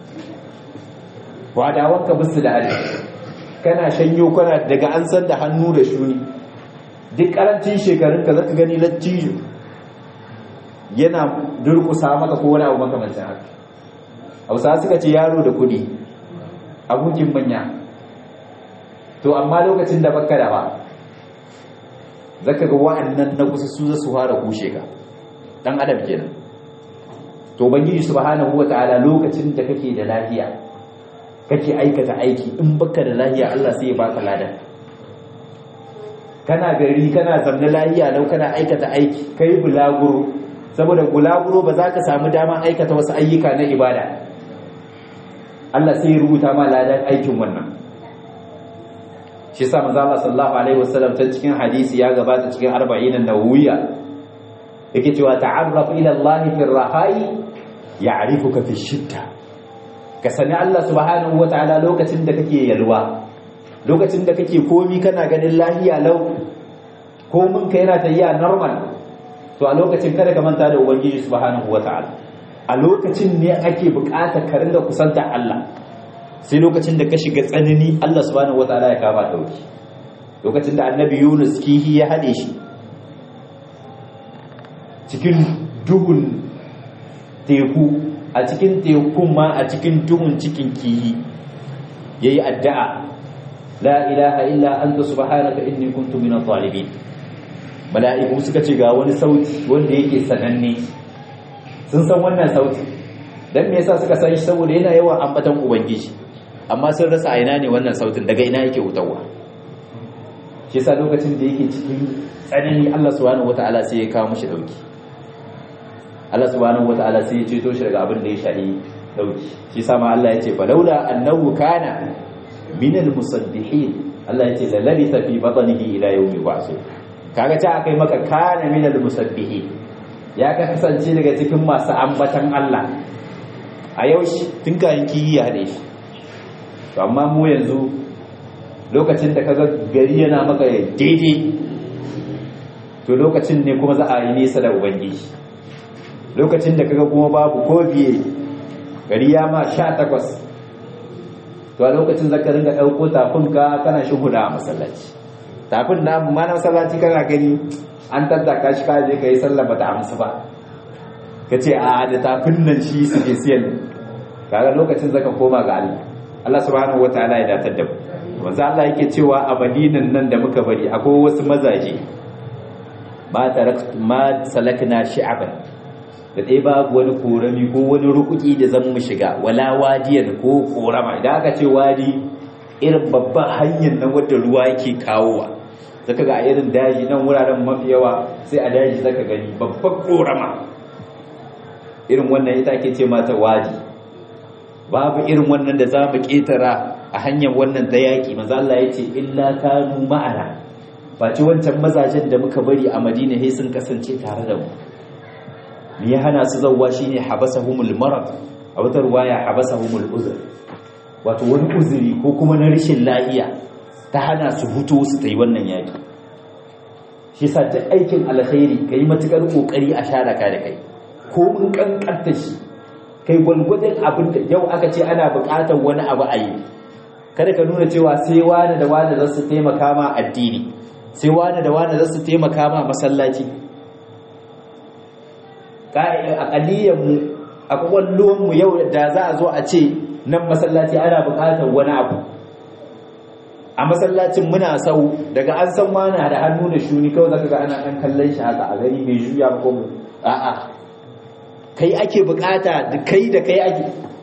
adabi kana shanyo kana daga an san da hannu da shuni duk karancin shekarunka za ka gani lattijo yana durkusa maka ko wani abu makamancin haka hausa suka ce yaro da kudi abokin manya to amma lokacin da baka da ba zaka ga wa'annan na kusa su zasu fara kushe ka dan adam kenan to ubangiji subhanahu wataala lokacin da kake da lafiya kake aikata aiki in baka da lafiya Allah sai ya baka ladan kana gari kana zamna lafiya lau kana aikata aiki kai bulaguro saboda bulaguro ba za ka samu dama aikata wasu ayyuka na ibada Allah sai ya rubuta ma ladan aikin wannan shi yasa manzo Allah sallallahu alaihi wasallam ta cikin hadisi ya gabata cikin 40 an-nawawiyya yake cewa ta'arraf ila Allah fi ar-raha'i ya'rifuka fi shidda. Ka sani Allah subhanahu wataala lokacin da kake yalwa, lokacin da kake komi kana ganin lahiya lau, komin ka yana tafiya normal, to a lokacin kada ka manta da ubangiji subhanahu wataala. A lokacin ne ake buƙatar ka ringa kusanta Allah. Sai lokacin da ka shiga tsanani Allah subhanahu wataala ya kama dauki. Lokacin da annabi Yunus kihi ya hade shi cikin duhun teku, a cikin tekun ma a cikin duhun cikin kihi yayi addu'a, la ilaha illa anta subhanaka inni kuntu minadh zalimin. Mala'iku suka ce ga wani sauti wanda yake sananne, sun san wannan sauti. Dan me yasa suka san shi? Saboda yana yawan ambatan ubangiji, amma sun rasa a ina ne wannan sautin, daga ina yake hutawa. Shi yasa lokacin da yake cikin tsanani Allah subhanahu wataala sai ya kawo mishi dauki. Allah subhanahu wataala sai ya ceto shi daga abin da ya shahi dauki. Shi yasa ma Allah ya ce falaula annahu kana minal musabbihin, Allah ya ce la labitha fi batnihi ila yawmi yub'athun. Kaga ta akai maka kana minal musabbihin, ya ka kasance daga cikin masu ambatan Allah a yau shi tun kayan kiyi ya hade shi. To amma mu yanzu lokacin da kaga gari yana maka daidai, to lokacin ne kuma za a yi nesa da ubangiji. Lokacin da kaga kuma babu ko biye, gari ya ma 18, to a lokacin zaka ringa dauko tafinka kana shuhuda a masallaci. Tafin na ma na masallaci kana gani an tattaka shi kaje kai sallah bata amsa ba, kace a da tafin nan shi suke siyan. Kaga lokacin zaka koma ga Allah. Allah subhanahu wataala ya datar da mu. Manzo Allah yake cewa a Madinan nan da muka bari akwai wasu mazaje ma salakna shi'aban, da dai babu wani korami ko wani rukuki da zan mu shiga, wala wadiyan ko korama. Idan aka ce wadi, irin babban hanyar nan wadda ruwa yake kawowa, zaka ga a irin daji nan wuraren mafi yawa sai a daji zaka gani babban korama, irin wannan ita ake ce mata wadi. Babu irin wannan da za mu ƙetara a hanyar wannan da yaƙi. Manzo Allah ya ce illa kanu ma'ana, ba ci wancan mazajen da muka bari a Madina sai sun kasance tare da mu. Me ya hana su zawwa shine habasahumul marad, a wata ruwaya habasahumul uzr, wato wani uzuri ko kuma na rashin lafiya ta hana su hutu su ta yi wannan yaƙi. Shi yasa ta aikin alkhairi kai matukar kokari a sharaka da kai, ko mun kankanta shi kai gwalgwadon abin da yau aka ce ana buƙatar wani abu a yi. Kada ka nuna cewa sai wani da wani za su taimaka ma addini, sai wani da wani za su taimaka ma masallaci. Aƙaliyanmu a ƙwaƙwallonmu yau da za a zo a ce nan masallaci ana buƙatar wani abu, a masallacin muna sau daga an san wani da hannu da shuni kawai zaka ga ana ɗan kallon shi haka a gari mai juya ko mu a'a, kai ake buƙata da kai ake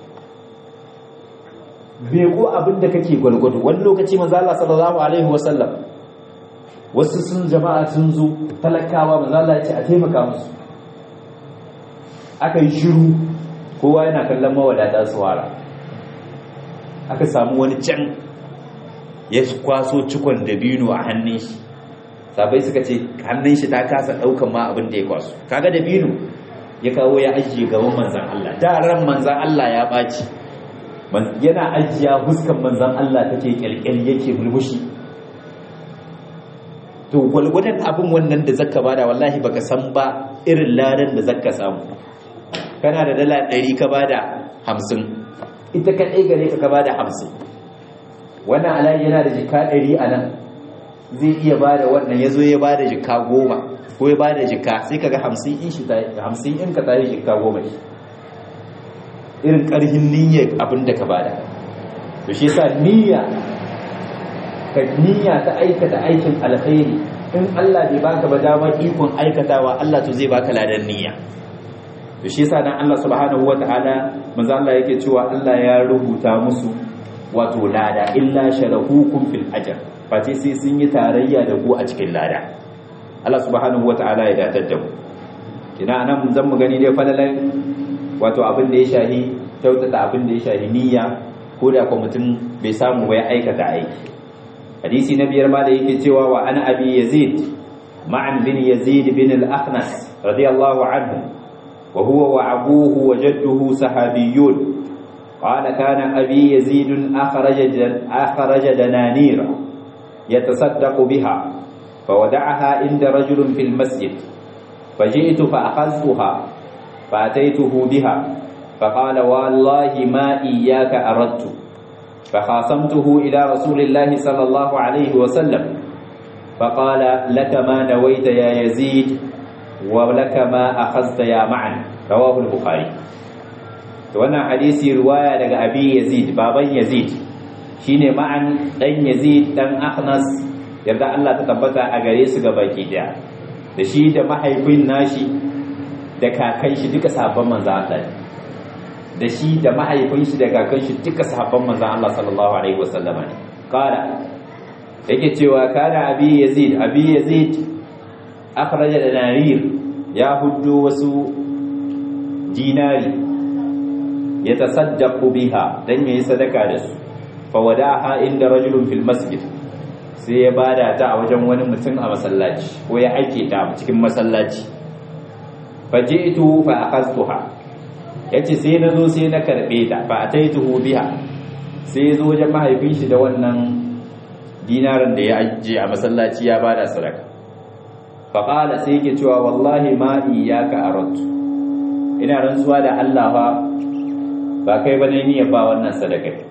beko abin da kake gwalgwado. Wani lokaci manzo Allah sallallahu alaihi wasallam, wasu sun jama'a sun zo talakawa, manzo Allah ya ce a taimaka musu. Aka yi shiru, kowa yana kallon mawadata su wara. Aka samu wani can ya kwaso cikon dabino a hannun shi, sabai suka ce hannun shi ta kasa ɗaukan ma abin da ya kwaso. Kaga dabino ya kawo ya ajiye gaban manzan Allah, da ran manzan Allah ya ɓaci, yana ajiya huskan manzan Allah take kyalkyal yake mulmushi. To gwalgwadon abin wannan da zaka bada, wallahi baka san ba irin ladan da zaka samu. Kana da dala 100 ka bada 50, ita kadai gare ka bada 50. Wannan alayi yana da jika 100 a nan, zai iya bada wannan, yazo ya bada jika 10 ko ya bada jika, sai kaga 50 in shi ta 50 in ka tayi jika 10 shi. Irin karhin niyyar abin da ka bada. To shi yasa niyya ta aikata aikin alkhairi, in Allah bai baka ba damar ikon aikatawa, Allah to zai baka ladan niyya. To shi yasa dan Allah subhanahu wataala manzo Allah yake cewa Allah ya rubuta musu wato lada, illa sharahukum fil ajr, fati sai sun yi tarayya da ku a cikin lada. Allah subhanahu wataala ya datar da mu. Kina anan zan mu gani dai falalan wato abin da ya shahi kyautata abin da ya shahi niyya, ko da kuma mutum bai samu ba ya aikata aiki. hadisi na biyar ma da yake cewa wa ana abi yazid ma'an bin yazid bin al-akhnas radiyallahu anhu wa huwa wa abuhu wa jadduhu sahabiyyun qala kana abi yazid akhraja dananira yatasaddaqu biha fawada'aha inda rajulin fil masjid faji'tu fa akhadhtuha fa ataytuhu biha فقال والله ما إياك أردت فخاصمته إلى رسول الله صلى الله عليه وسلم فقال لك ما نويت يا يزيد ولك ما أخذت يا معن رواه البخاري. وانا حديثي رواية لك أبي يزيد بابا يزيد شيني معن دن يزيد دن أخنس يبدأ الله تتبتع أغريس غباكي دا da shi da mahaifin nashi da kakan shi duka sahabban manzo Allah da shi da mahaifin shi da kakan shi duka sahabban manzo Allah sallallahu alaihi wasallama ne kala yake cewa kana abi yazid akhraja danarir ya huddo wasu dinari ya tasaddaqu biha dan yayi sadaka da su fa wadaha inda rajulun fil masjid sai ya bada ta a wajen wani mutum a masallaci ko ya aike ta cikin masallaci faji'tu fa akhadtuha yace sai na zo sai na karbe ta fa ataituhu biha sai zo wajen mahaifin shi da wannan dinarin da ya ajiye a masallaci ya bada sadaka fa qala sai yake cewa wallahi ma iyyaka aradtu ina rantsuwa da Allah ba kai bane ni ya ba wannan sadaka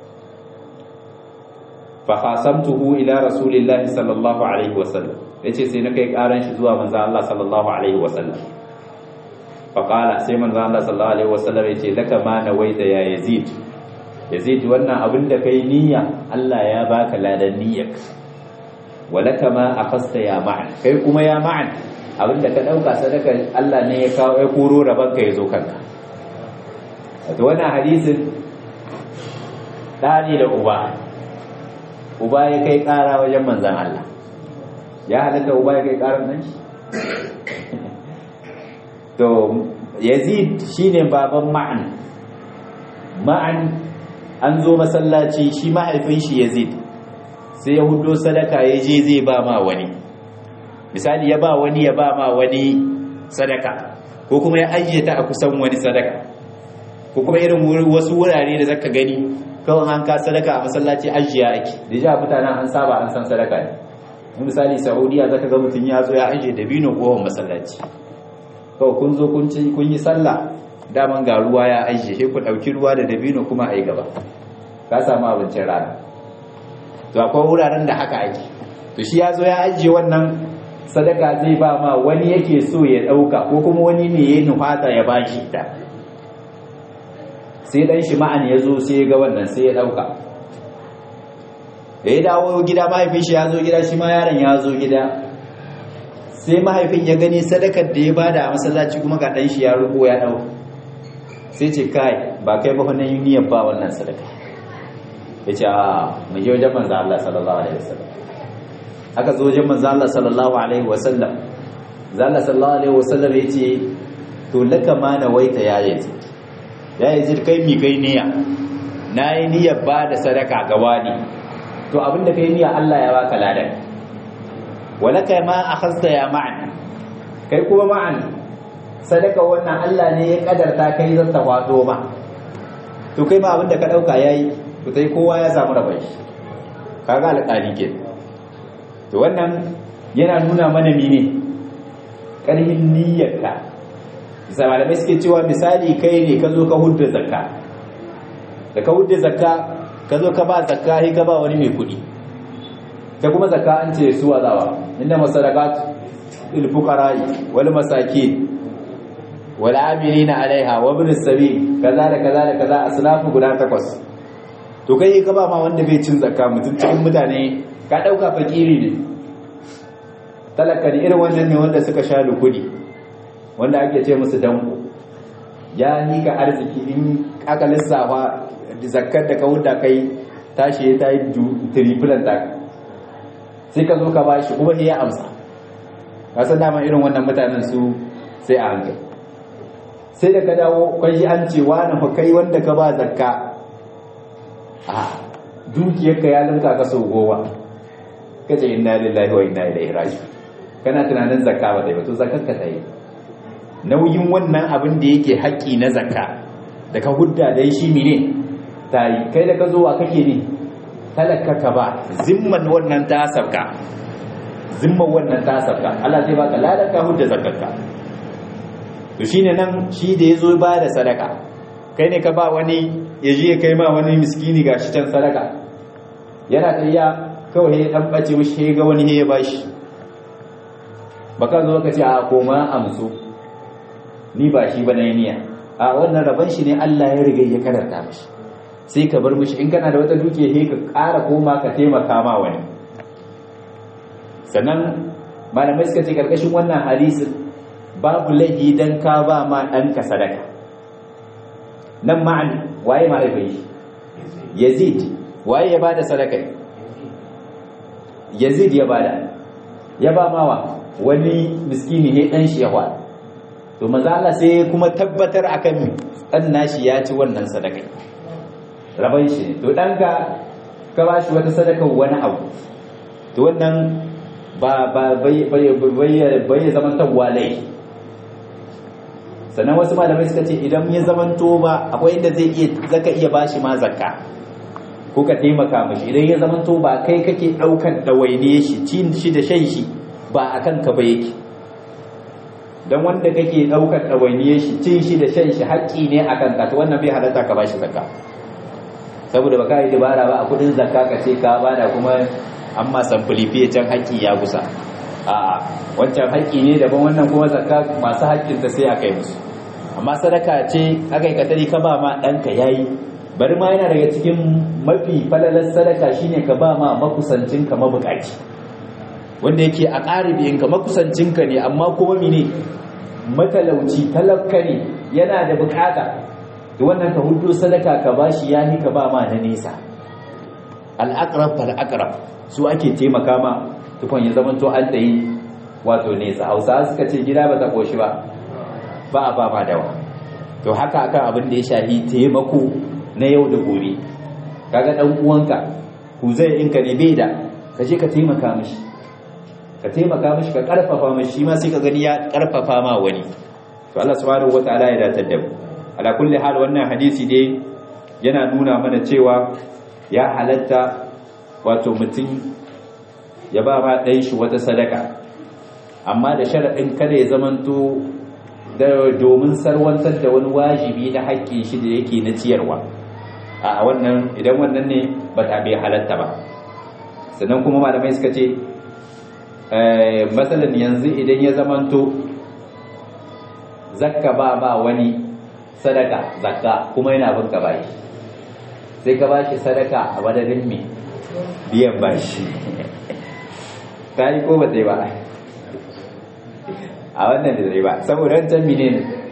fa khasamtuhu ila rasulillahi sallallahu alaihi wasallam yace sai na kai karan shi zuwa manzo Allah sallallahu alaihi wasallam fa qala sai manzo Allah sallallahu alaihi wasallam yace laka ma nawaita ya yazid wannan abin da kai niyya Allah ya baka ladan niyyar walaka ma akhasta ya ma'an kai kuma ya ma'an abin da ka dauka sadaka Allah ne ya kawo ya koro rabanka yazo kanka to wannan hadisin dani da uba ya kai kara wajen manzan Allah ya halatta uba ya kai karan nan shi to yazid shine baban ma'an an zo masallaci shi mahaifin shi yazid sai ya hudo sadaka ya je zai ba ma wani misali ya ba ma wani sadaka ko kuma ya ajiye ta a kusan wani sadaka ko kuma irin wasu wurare da zaka gani kawai an ka sadaka a masallaci ajiya ake da ja mutanen an saba an san sadaka ne misali saudiya zaka ga mutum ya zo ya ajiye dabino kohon masallaci kawai kun zo kun yi sallah daman ga ruwa ya ajiye sai ku dauki ruwa da dabino kuma ai gaba ka samu abincin rana to akwai wuraren da haka ake to shi ya zo ya ajiye wannan sadaka zai ba ma wani yake so ya dauka ko kuma wani ne ya nufata ya bashi ta sai dan shi ma'an ya zo sai ya ga wannan sai ya dauka da ya dawo gida mahaifin shi ya zo gida shi ma yaron ya zo gida sai mahaifin ya gani sadakar da ya bada a masallaci kuma ga dan shi ya rubo ya dauka sai ce kai ba kai ba wannan niyyar ba wannan sadaka yace a mu je wajen manzo Allah sallallahu alaihi wasallam aka zo wajen manzo Allah sallallahu alaihi wasallam zalla sallallahu alaihi wasallam yace to laka ma nawaita ya yazid kai mi kai niyya nayi niyyar ba da sadaka ga wani to abinda kai niyya Allah ya baka ladan walaka ma akhadta ya ma'an kai kuma ma'an sadaka wannan Allah ne ya kadarta kai zan ta fado ma to kai ma abinda ka dauka yayi to sai kowa ya samu rabai kaga alƙali ke to wannan yana nuna mana mene ƙarfin niyyarka sai malamai suke cewa misali kai ne ka zo ka hudda zakka da ka hudda zakka ka zo ka ba zakka sai ka ba wani mai kuɗi ta kuma zakka an ce su wazawa inda masadaqat lil fuqara wal masakin wal amilina alaiha wa ibn sabil kaza da kaza da kaza asnafu guda 8 to kai ka ba ma wanda bai cin zakka mutum cikin mutane ka dauka fakiri ne talaka ne irin wannan ne wanda suka sha lukudi wanda ake ce musu danko ya ni ka arziki in aka lissafa zakkar da ka huda kai tashi ta yi triplan ta sai ka zo ka bashi kuma ya amsa ka san dama irin wannan mutanen su sai a hankali sai da ka dawo kai an ce wani fa kai wanda ka ba zakka a dukiyarka ya linka ka sau 10 kace inna lillahi wa inna ilaihi raji'un kana tunanin zakka ba dai ba to zakkar ka tayi nauyin wannan abin da yake haƙƙi na zakka da ka hudda dai shi mene tayi kai da ka zo wa kake ne talaka ka ba zimman wannan ta sabka Allah zai baka ladan ka hudda zakkarka to shine nan shi da yazo ba da sadaka kai ne ka ba wani yaje ya kai ma wani miskini gashi can sadaka yana tayya kawai ya dan bace mishi ga wani ya bashi baka zo ka ce a koma amsu ni ba shi bane niyya a wannan raban shi ne Allah ya riga ya karanta mishi sai ka bar mishi in kana da wata dukiya sai ka ƙara koma ka taimaka ma wani sannan malamai suka ce karkashin wannan hadisin babu laifi dan ka ba ma ɗanka sadaka nan ma'an waye mahaifin shi Yazid waye ya bada sadaka Yazid ya ba mawa wani miskini ne dan shi yawa to maza Allah sai kuma tabbatar akan dan nashi ya ci wannan sadaka raban shi to danka ka ba shi wata sadaka wani abu to wannan bai zaman tawalai sannan wasu malamai suka ce idan ya zamanto ba akwai inda zaka iya bashi ma zakka ko ka taimaka mishi idan ya zamanto ba kai kake daukan dawainiye shi cin shi da shan shi ba akan ka ba yake dan wanda kake daukan dawainiye shi cin shi da shan shi haƙƙi ne akan ka to wannan bai halatta ka bashi zakka saboda baka yi dabara ba a kudin zakka ka ce ka bada kuma amma samfulifiye can haƙƙi ya gusa a'a wancan haƙƙi ne daban wannan kuma zakka masu haƙƙin ta sai aka yi musu amma sadaka ce aka yi katari ka ba ma ɗanka yayi bari ma yana daga cikin mafi falalar sadaka shine ka ba ma makusancinka mabukaci wanda yake a ƙaribinka makusancinka ne amma kuma mene matalauci talakka ne yana da bukata da wannan ka hudu sadaka ka bashi yayi ka ba ma na nesa al-aqrab fal-aqrab su ake taimaka ma tukun ya zama to an tayi wato nesa Hausa suka ce gida ba ta koshi ba a ba ma dawa to haka akan abin da ya shahi taimako na yau da gobe kaga dan uwanka ku zai in ka ne bai da ka je ka taimaka mishi ka karfafa mishi shi ma sai ka gani ya karfafa ma wani to Allah subhanahu wataala ya datar da mu ala kulli hal wannan hadisi dai yana nuna mana cewa ya halatta wato mutum ya ba ma ɗan shi wata sadaka amma da sharaɗin kada ya zamanto da domin sarwantar da wani wajibi na haƙƙin shi da yake na ciyarwa a wannan idan wannan ne ba ta bai halatta ba sannan kuma malamai suka ce matsalan yanzu idan ya zamanto zakka ba wani sadaka zakka kuma yana bin ka bashi sai ka bashi sadaka a madadin me biyan bashi ta yi ko ba ta yi ba a wannan da zai ba saboda wancan mine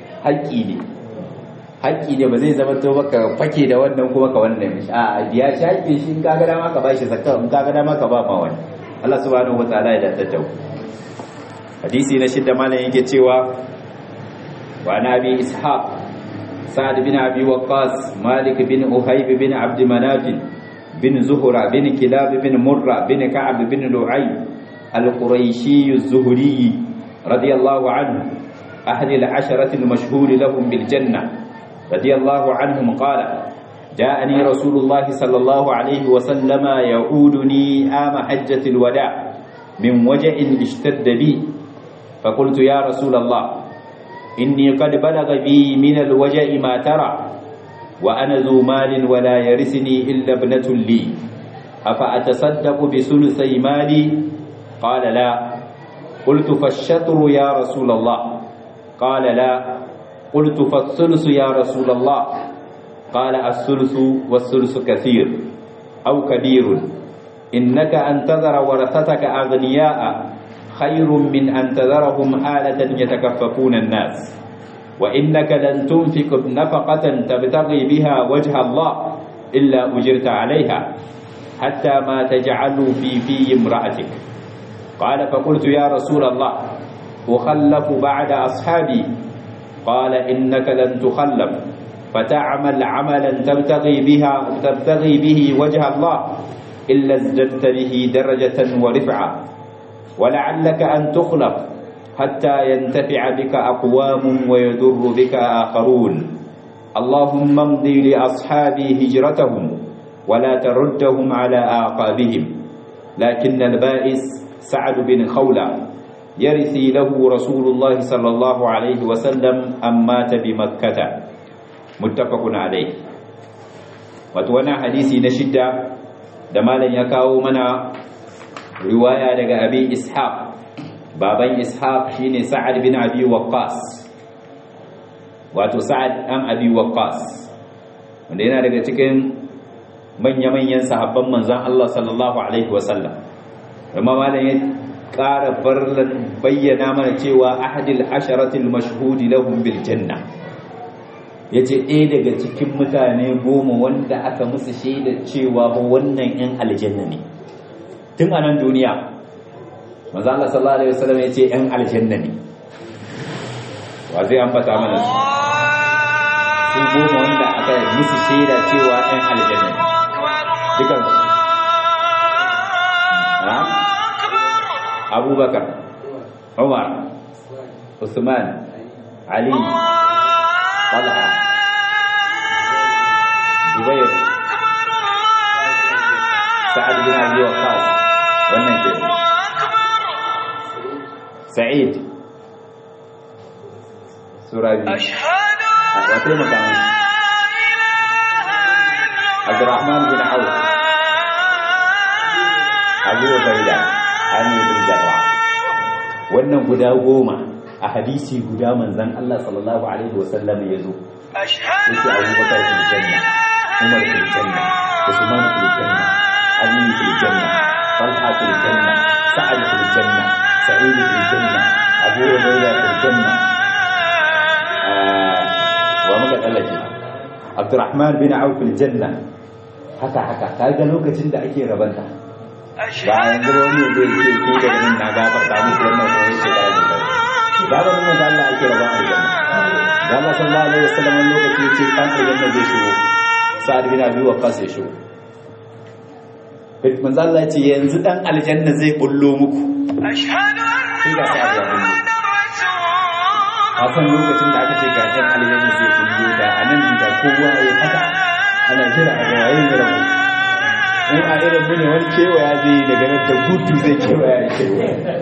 haƙƙi ne ba zai zama to baka fake da wannan kuma ka wannan mishi a biya shi haƙƙin shi in ka ga dama ka bashi zakka in ka ga dama ka ba ma wani Allah subhanahu wataala ya dace da hadisi na shidda malam yake cewa wa nabi ishaq sa'd bin abi waqqas malik bin uhayb bin abd manaf bin zuhra bin kilab bin murra bin ka'ab bin lu'ay al-qurayshi az-zuhri radiyallahu anhu ahli al-asharati al-mashhur lahum bil jannah radiyallahu anhum qala جاءني رسول الله صلى الله عليه وسلم يعودني آم حجة الوداع من وجع اشتد بي فقلت يا رسول الله إني قد بلغ بي من الوجع ما ترى وأنا ذو مال ولا يرثني إلا ابنة لي أفأتصدق بثلثي مالي قال لا قلت فالشطر يا رسول الله قال لا قلت فالثلث يا رسول الله قال الثلث والثلث كثير أو كبير إنك أن تذر ورثتك أغنياء خير من أن تذرهم آلة يتكففون الناس وإنك لن تنفق نفقة تبتغي بها وجه الله إلا أجرت عليها حتى ما تجعل في امرأتك قال فقلت يا رسول الله أخلف بعد أصحابي قال إنك لن تخلف فتعمل عملا تبتغي به وجه الله إلا ازددت به درجة ورفعة ولعلك أن تخلق حتى ينتفع بك أقوام ويضر بك آخرون اللهم امضي لأصحابي هجرتهم ولا تردهم على أعقابهم لكن البائس سعد بن خولة يرثي له رسول الله صلى الله عليه وسلم أم مات بمكة متفق عليه. وتوانا حديثي نشدة دمالا يكاو منا رواية لغا أبي إسحاق بابين إسحاق شيني سعد بن أبي وقاص wato sa'ad an abi waqqas wanda yana daga cikin manya-manyan sahabban manzon Allah sallallahu alaihi wasallam amma malam ya ƙara bayyana mana cewa ahadil asharatil mashhudi lahum bil janna yace ɗaya daga cikin mutane 10 wanda aka musu shaida cewa ba wannan yan aljanna ne tun a nan duniya manzon Allah sallallahu alaihi wasallam yace yan aljanna ne wa zai ambata mana su 10 wanda aka musu shaida cewa yan aljanna ne dukansu abubakar umar usman ali talha zubair sa'ad bin abi waqqas wannan ke sa'id surabi wato makamu abdurrahman bin auf abu ubaida amir bin jarrah wannan guda 10 a hadisi guda manzon Allah sallallahu alaihi wasallam yazo yace abubakar fil janna umar fil janna usman fil janna ali fil janna talha fil janna sa'id fil janna sa'id fil janna abu ubaida fil janna wa muka tsallake abdurrahman bin auf fil janna haka kaga lokacin da ake rabanta ba yanzu wani zai ce ko da nan na gafarta muku wannan ko yake da ni ba ba mun da Allah ake raba aljanna da Allah sallallahu alaihi wasallam lokaci ce kan aljanna zai shigo sa'ad bin abi waqqas ya shigo manzo Allah ce yanzu dan aljanna zai bullo muku ashhadu anna muhammadar rasulullah a san lokacin da aka ce ga dan aljanna zai bullo da anan da kowa ya haka ana jira a ga yayin da rabu in a irin mu ne wani kewaya zai daga nan da gudu zai kewaya ya shigo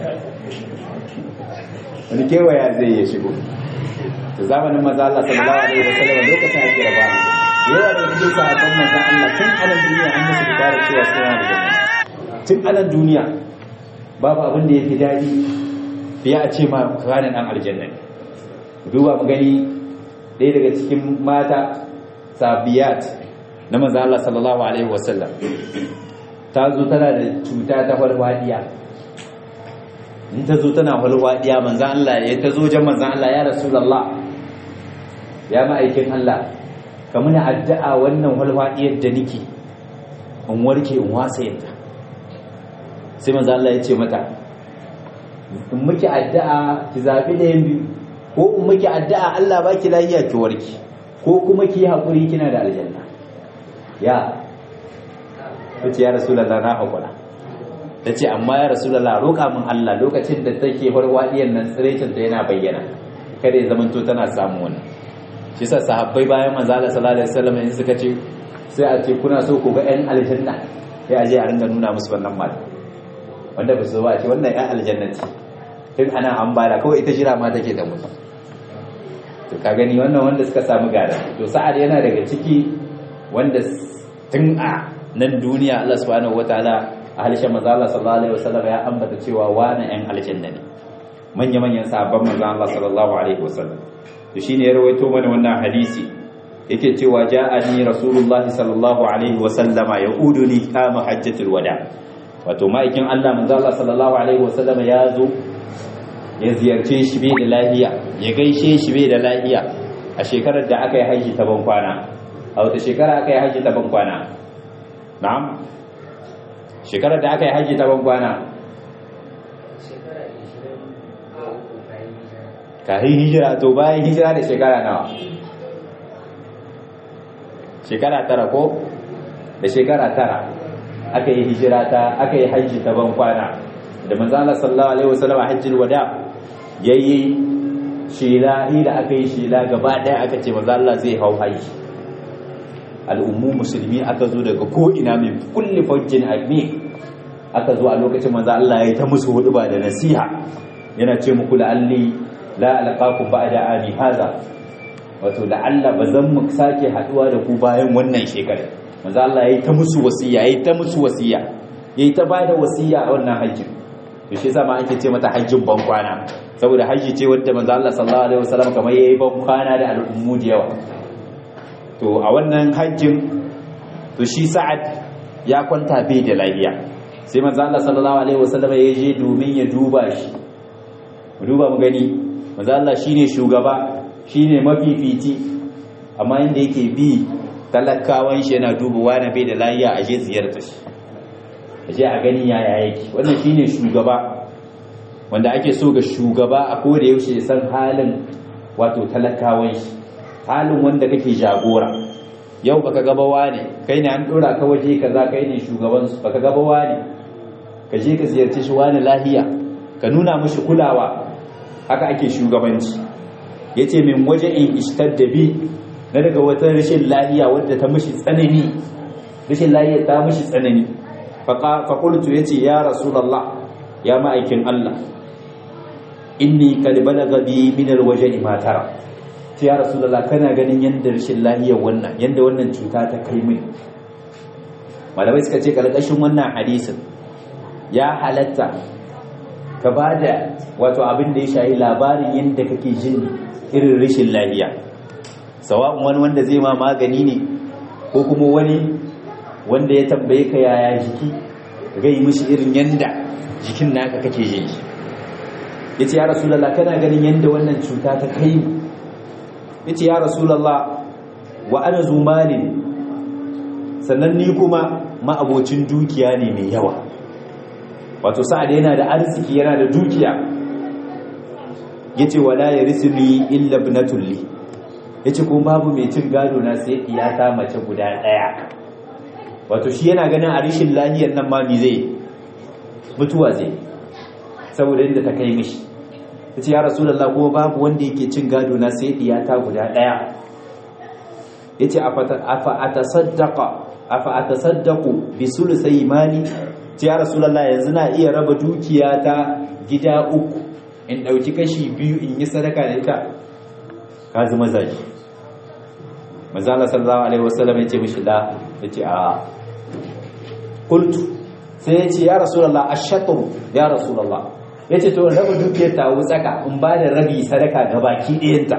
wani kewaya zai ya shigo to zamanin maza Allah sallallahu alaihi wasallam lokacin ake raba yawa da cikin sahabban manzon Allah tun anan duniya an musu bidara cewa suna da janna tun anan duniya babu abin da yake dadi fiye a ce ma ranar dan aljanna duba mu gani ɗaya daga cikin mata sabiyat na manzon Allah sallallahu alaihi wasallam ta zo tana da cuta ta farfadiya in ta zo tana farfadiya manzon Allah ya ta zo jan manzon Allah ya rasulullah ya ma'aikin Allah kamar addu'a wannan farfadiyar da nake in warke in wasa yadda sai manzon Allah ya ce mata in miki addu'a ki zabi da yan biyu ko in miki addu'a Allah baki lafiya ki warke ko kuma ki hakuri kina da aljanna ya tace ya rasulullah na hakura tace amma ya rasulullah roƙa min Allah lokacin da take farwadiyan nan tsirecin ta yana bayyana kada ya zamanto tana samu wannan shi yasa sahabbai bayan manzo Allah sallallahu alaihi wasallam in suka ce sai a ce kuna so ku ga ƴan aljanna sai a je a ringa nuna musu wannan mal wanda ba su ba ce wannan ƴan aljanna ce tun ana an bada kawai ita jira ma take da mutu to ka gani wannan wanda suka samu gada to sa'ad yana daga ciki wanda tun a nan duniya Allah subhanahu wataala a halishin manzo Allah sallallahu alaihi wasallam ya ambata cewa wani ɗan aljanna ne manya-manyan sahabban manzo Allah sallallahu alaihi wasallam to shine ya rawaito mana wannan hadisi yake cewa ja'ani rasulullah sallallahu alaihi wasallama yauduni kama hajjatul wada wato ma'aikin Allah manzo Allah sallallahu alaihi wasallam ya zo ya ziyarce shi bai da lafiya ya gaishe shi bai da lafiya a shekarar da aka yi haji ta ban kwana a wata shekara aka yi haji ta ban kwana na'am shekarar da aka yi haji ta ban kwana kahin hijira to bayan hijira da shekara nawa shekara 9 ko da shekara 9 aka yi hijira aka yi hajji ta ban kwana da manzo Allah sallallahu alaihi wasallam hajjul wada yayi shela da aka yi shela gaba daya aka ce manzo Allah zai hau hajji al'ummu musulmi aka zo daga ko ina min kulli fajjin ami aka zo a lokacin manzo Allah ya yi ta musu huduba da nasiha yana ce muku la'alli la alqakum ba'da ami hadha wato la'alla bazan mu sake haduwa da ku bayan wannan shekara manzo Allah ya yi ta musu wasiya yayi ta bada wasiya a wannan hajji to shi yasa ma ake ce mata hajjin bankwana saboda hajji ce wanda manzo Allah sallallahu alaihi wasallam kamar yayi bankwana da al'ummu da yawa to a wannan hajjin to shi Sa'ad ya kwanta bai da lafiya sai manzo Allah sallallahu alaihi wasallam ya je domin ya duba shi mu duba mu gani manzo Allah shine shugaba shine mafifici amma inda yake bi talakawan shi yana duba wani bai da lafiya a je ziyartar shi aje a gani yaya yake wannan shine shugaba wanda ake so ga shugaba a koda yaushe ya san halin wato talakawan shi halin wanda kake jagora yau baka gaba wani kai ne an dora ka waje kaza kai ne shugaban su baka gaba wani ka je ka ziyarci shi wani lahiya ka nuna mishi kulawa haka ake shugabanci yace min waje in ishtadda bi na daga wata rashin lahiya wadda ta mishi tsanani rashin lahiya ta mishi tsanani fa qultu yace ya rasulullah ya ma'aikin Allah inni kad balagha bi min alwaj'i ma tara ya rasulullah kana ganin yanda rashin lahiya wannan yanda wannan cuta ta kai mini malamai suka ce kalkashin wannan hadisin ya halatta ka bada wato abin da ya shayi labarin yanda kake jin irin rashin lahiya sawa'un wani wanda zai ma magani ne ko kuma wani wanda ya tambaye ka yaya jiki ga yi mishi irin yanda jikin naka kake jin shi yace ya rasulullah kana ganin yanda wannan cuta ta kai yace ya rasulullah wa ana zumalin sannan ni kuma ma'abocin dukiya ne mai yawa wato sa'ad yana da arziki yana da dukiya yace wala yarisuni illa ibnatul li yace ko babu mai cin gado na sai iyata mace guda daya wato shi yana ganin a rishin lahiyar nan ma mi zai mutuwa zai saboda inda ta kai mishi yace ya rasulullah ko babu wanda yake cin gado na sai iyata guda daya yace afa atasaddaqu bi sulusai mali ya rasulullah yanzu na iya raba dukiyata gida uku in dauki kashi biyu in yi sadaka da ita ka zama zaki manzo Allah sallallahu alaihi wasallam yace mishi la yace a qultu sai yace ya rasulullah ash-shatr ya rasulullah yace to raba dukiyar ta wutsaka in ba da rabi sadaka ga baki ɗayanta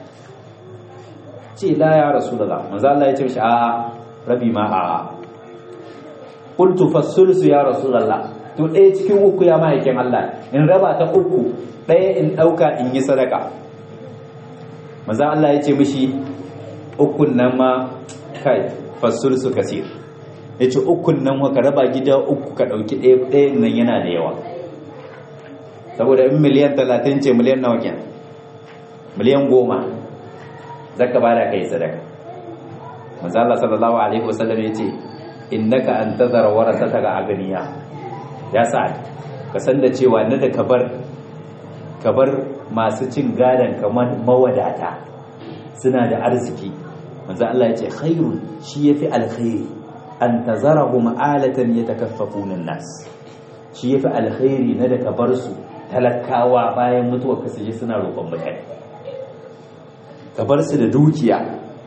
ce la ya rasulullah manzo Allah yace mishi a rabi ma a qultu fasulsu ya rasulullah to ɗaya cikin uku ya ma'aikin Allah in raba ta uku ɗaya in ɗauka in yi sadaka manzo Allah yace mishi ukun nan ma kai fasulsu kasir yace ukun nan ka raba gida uku ka dauki ɗaya nan yana da yawa saboda in miliyan 30 ce miliyan nawa kenan miliyan 10 zaka bada kai sadaka manzo Allah sallallahu alaihi wasallam yace innaka antazara warasataka aganiya ya sa'ad ka san da cewa na da kabar masu cin gadan kamar mawadata suna da arziki manzo Allah yace khairun shi yafi alkhairi an tazarahum alatan yatakaffafuna an-nas shi yafi alkhairi na da kabar su talakawa bayan mutuwa ka suje suna roƙon mutane kabar su da dukiya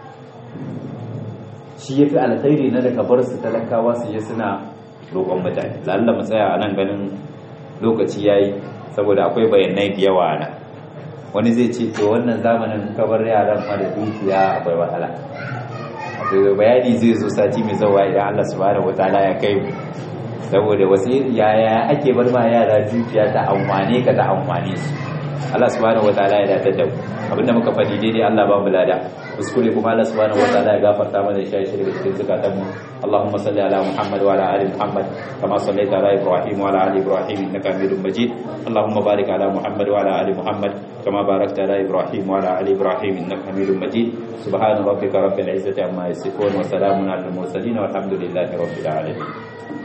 shi yafi alkhairi na da kabar su talakawa suje suna roƙon mutane lalla mu tsaya anan ganin lokaci yayi saboda akwai bayanai da yawa ana wani zai ce to wannan zamanin kabar yaran ma da dukiya akwai wahala bayani zai zo sati mai zawa idan Allah subhanahu wataala ya kai mu saboda wasu yaya ake bar ma yara dukiya ta amfane ka ta amfane su Allah subhanahu wataala ya dace da abinda muka faɗi daidai Allah ba mu lada kuskure kuma Allah subhanahu wataala ya gafarta mana da shi daga cikin zakatan mu Allahumma salli ala Muhammad wa ala ali Muhammad kama sallaita ala Ibrahim wa ala ali Ibrahim innaka Hamidum Majid Allahumma barik ala Muhammad wa ala ali Muhammad كما باركت على إبراهيم وعلى آل إبراهيم إنك حميد مجيد سبحان ربك رب العزة عما يصفون وسلام على المرسلين والحمد لله رب العالمين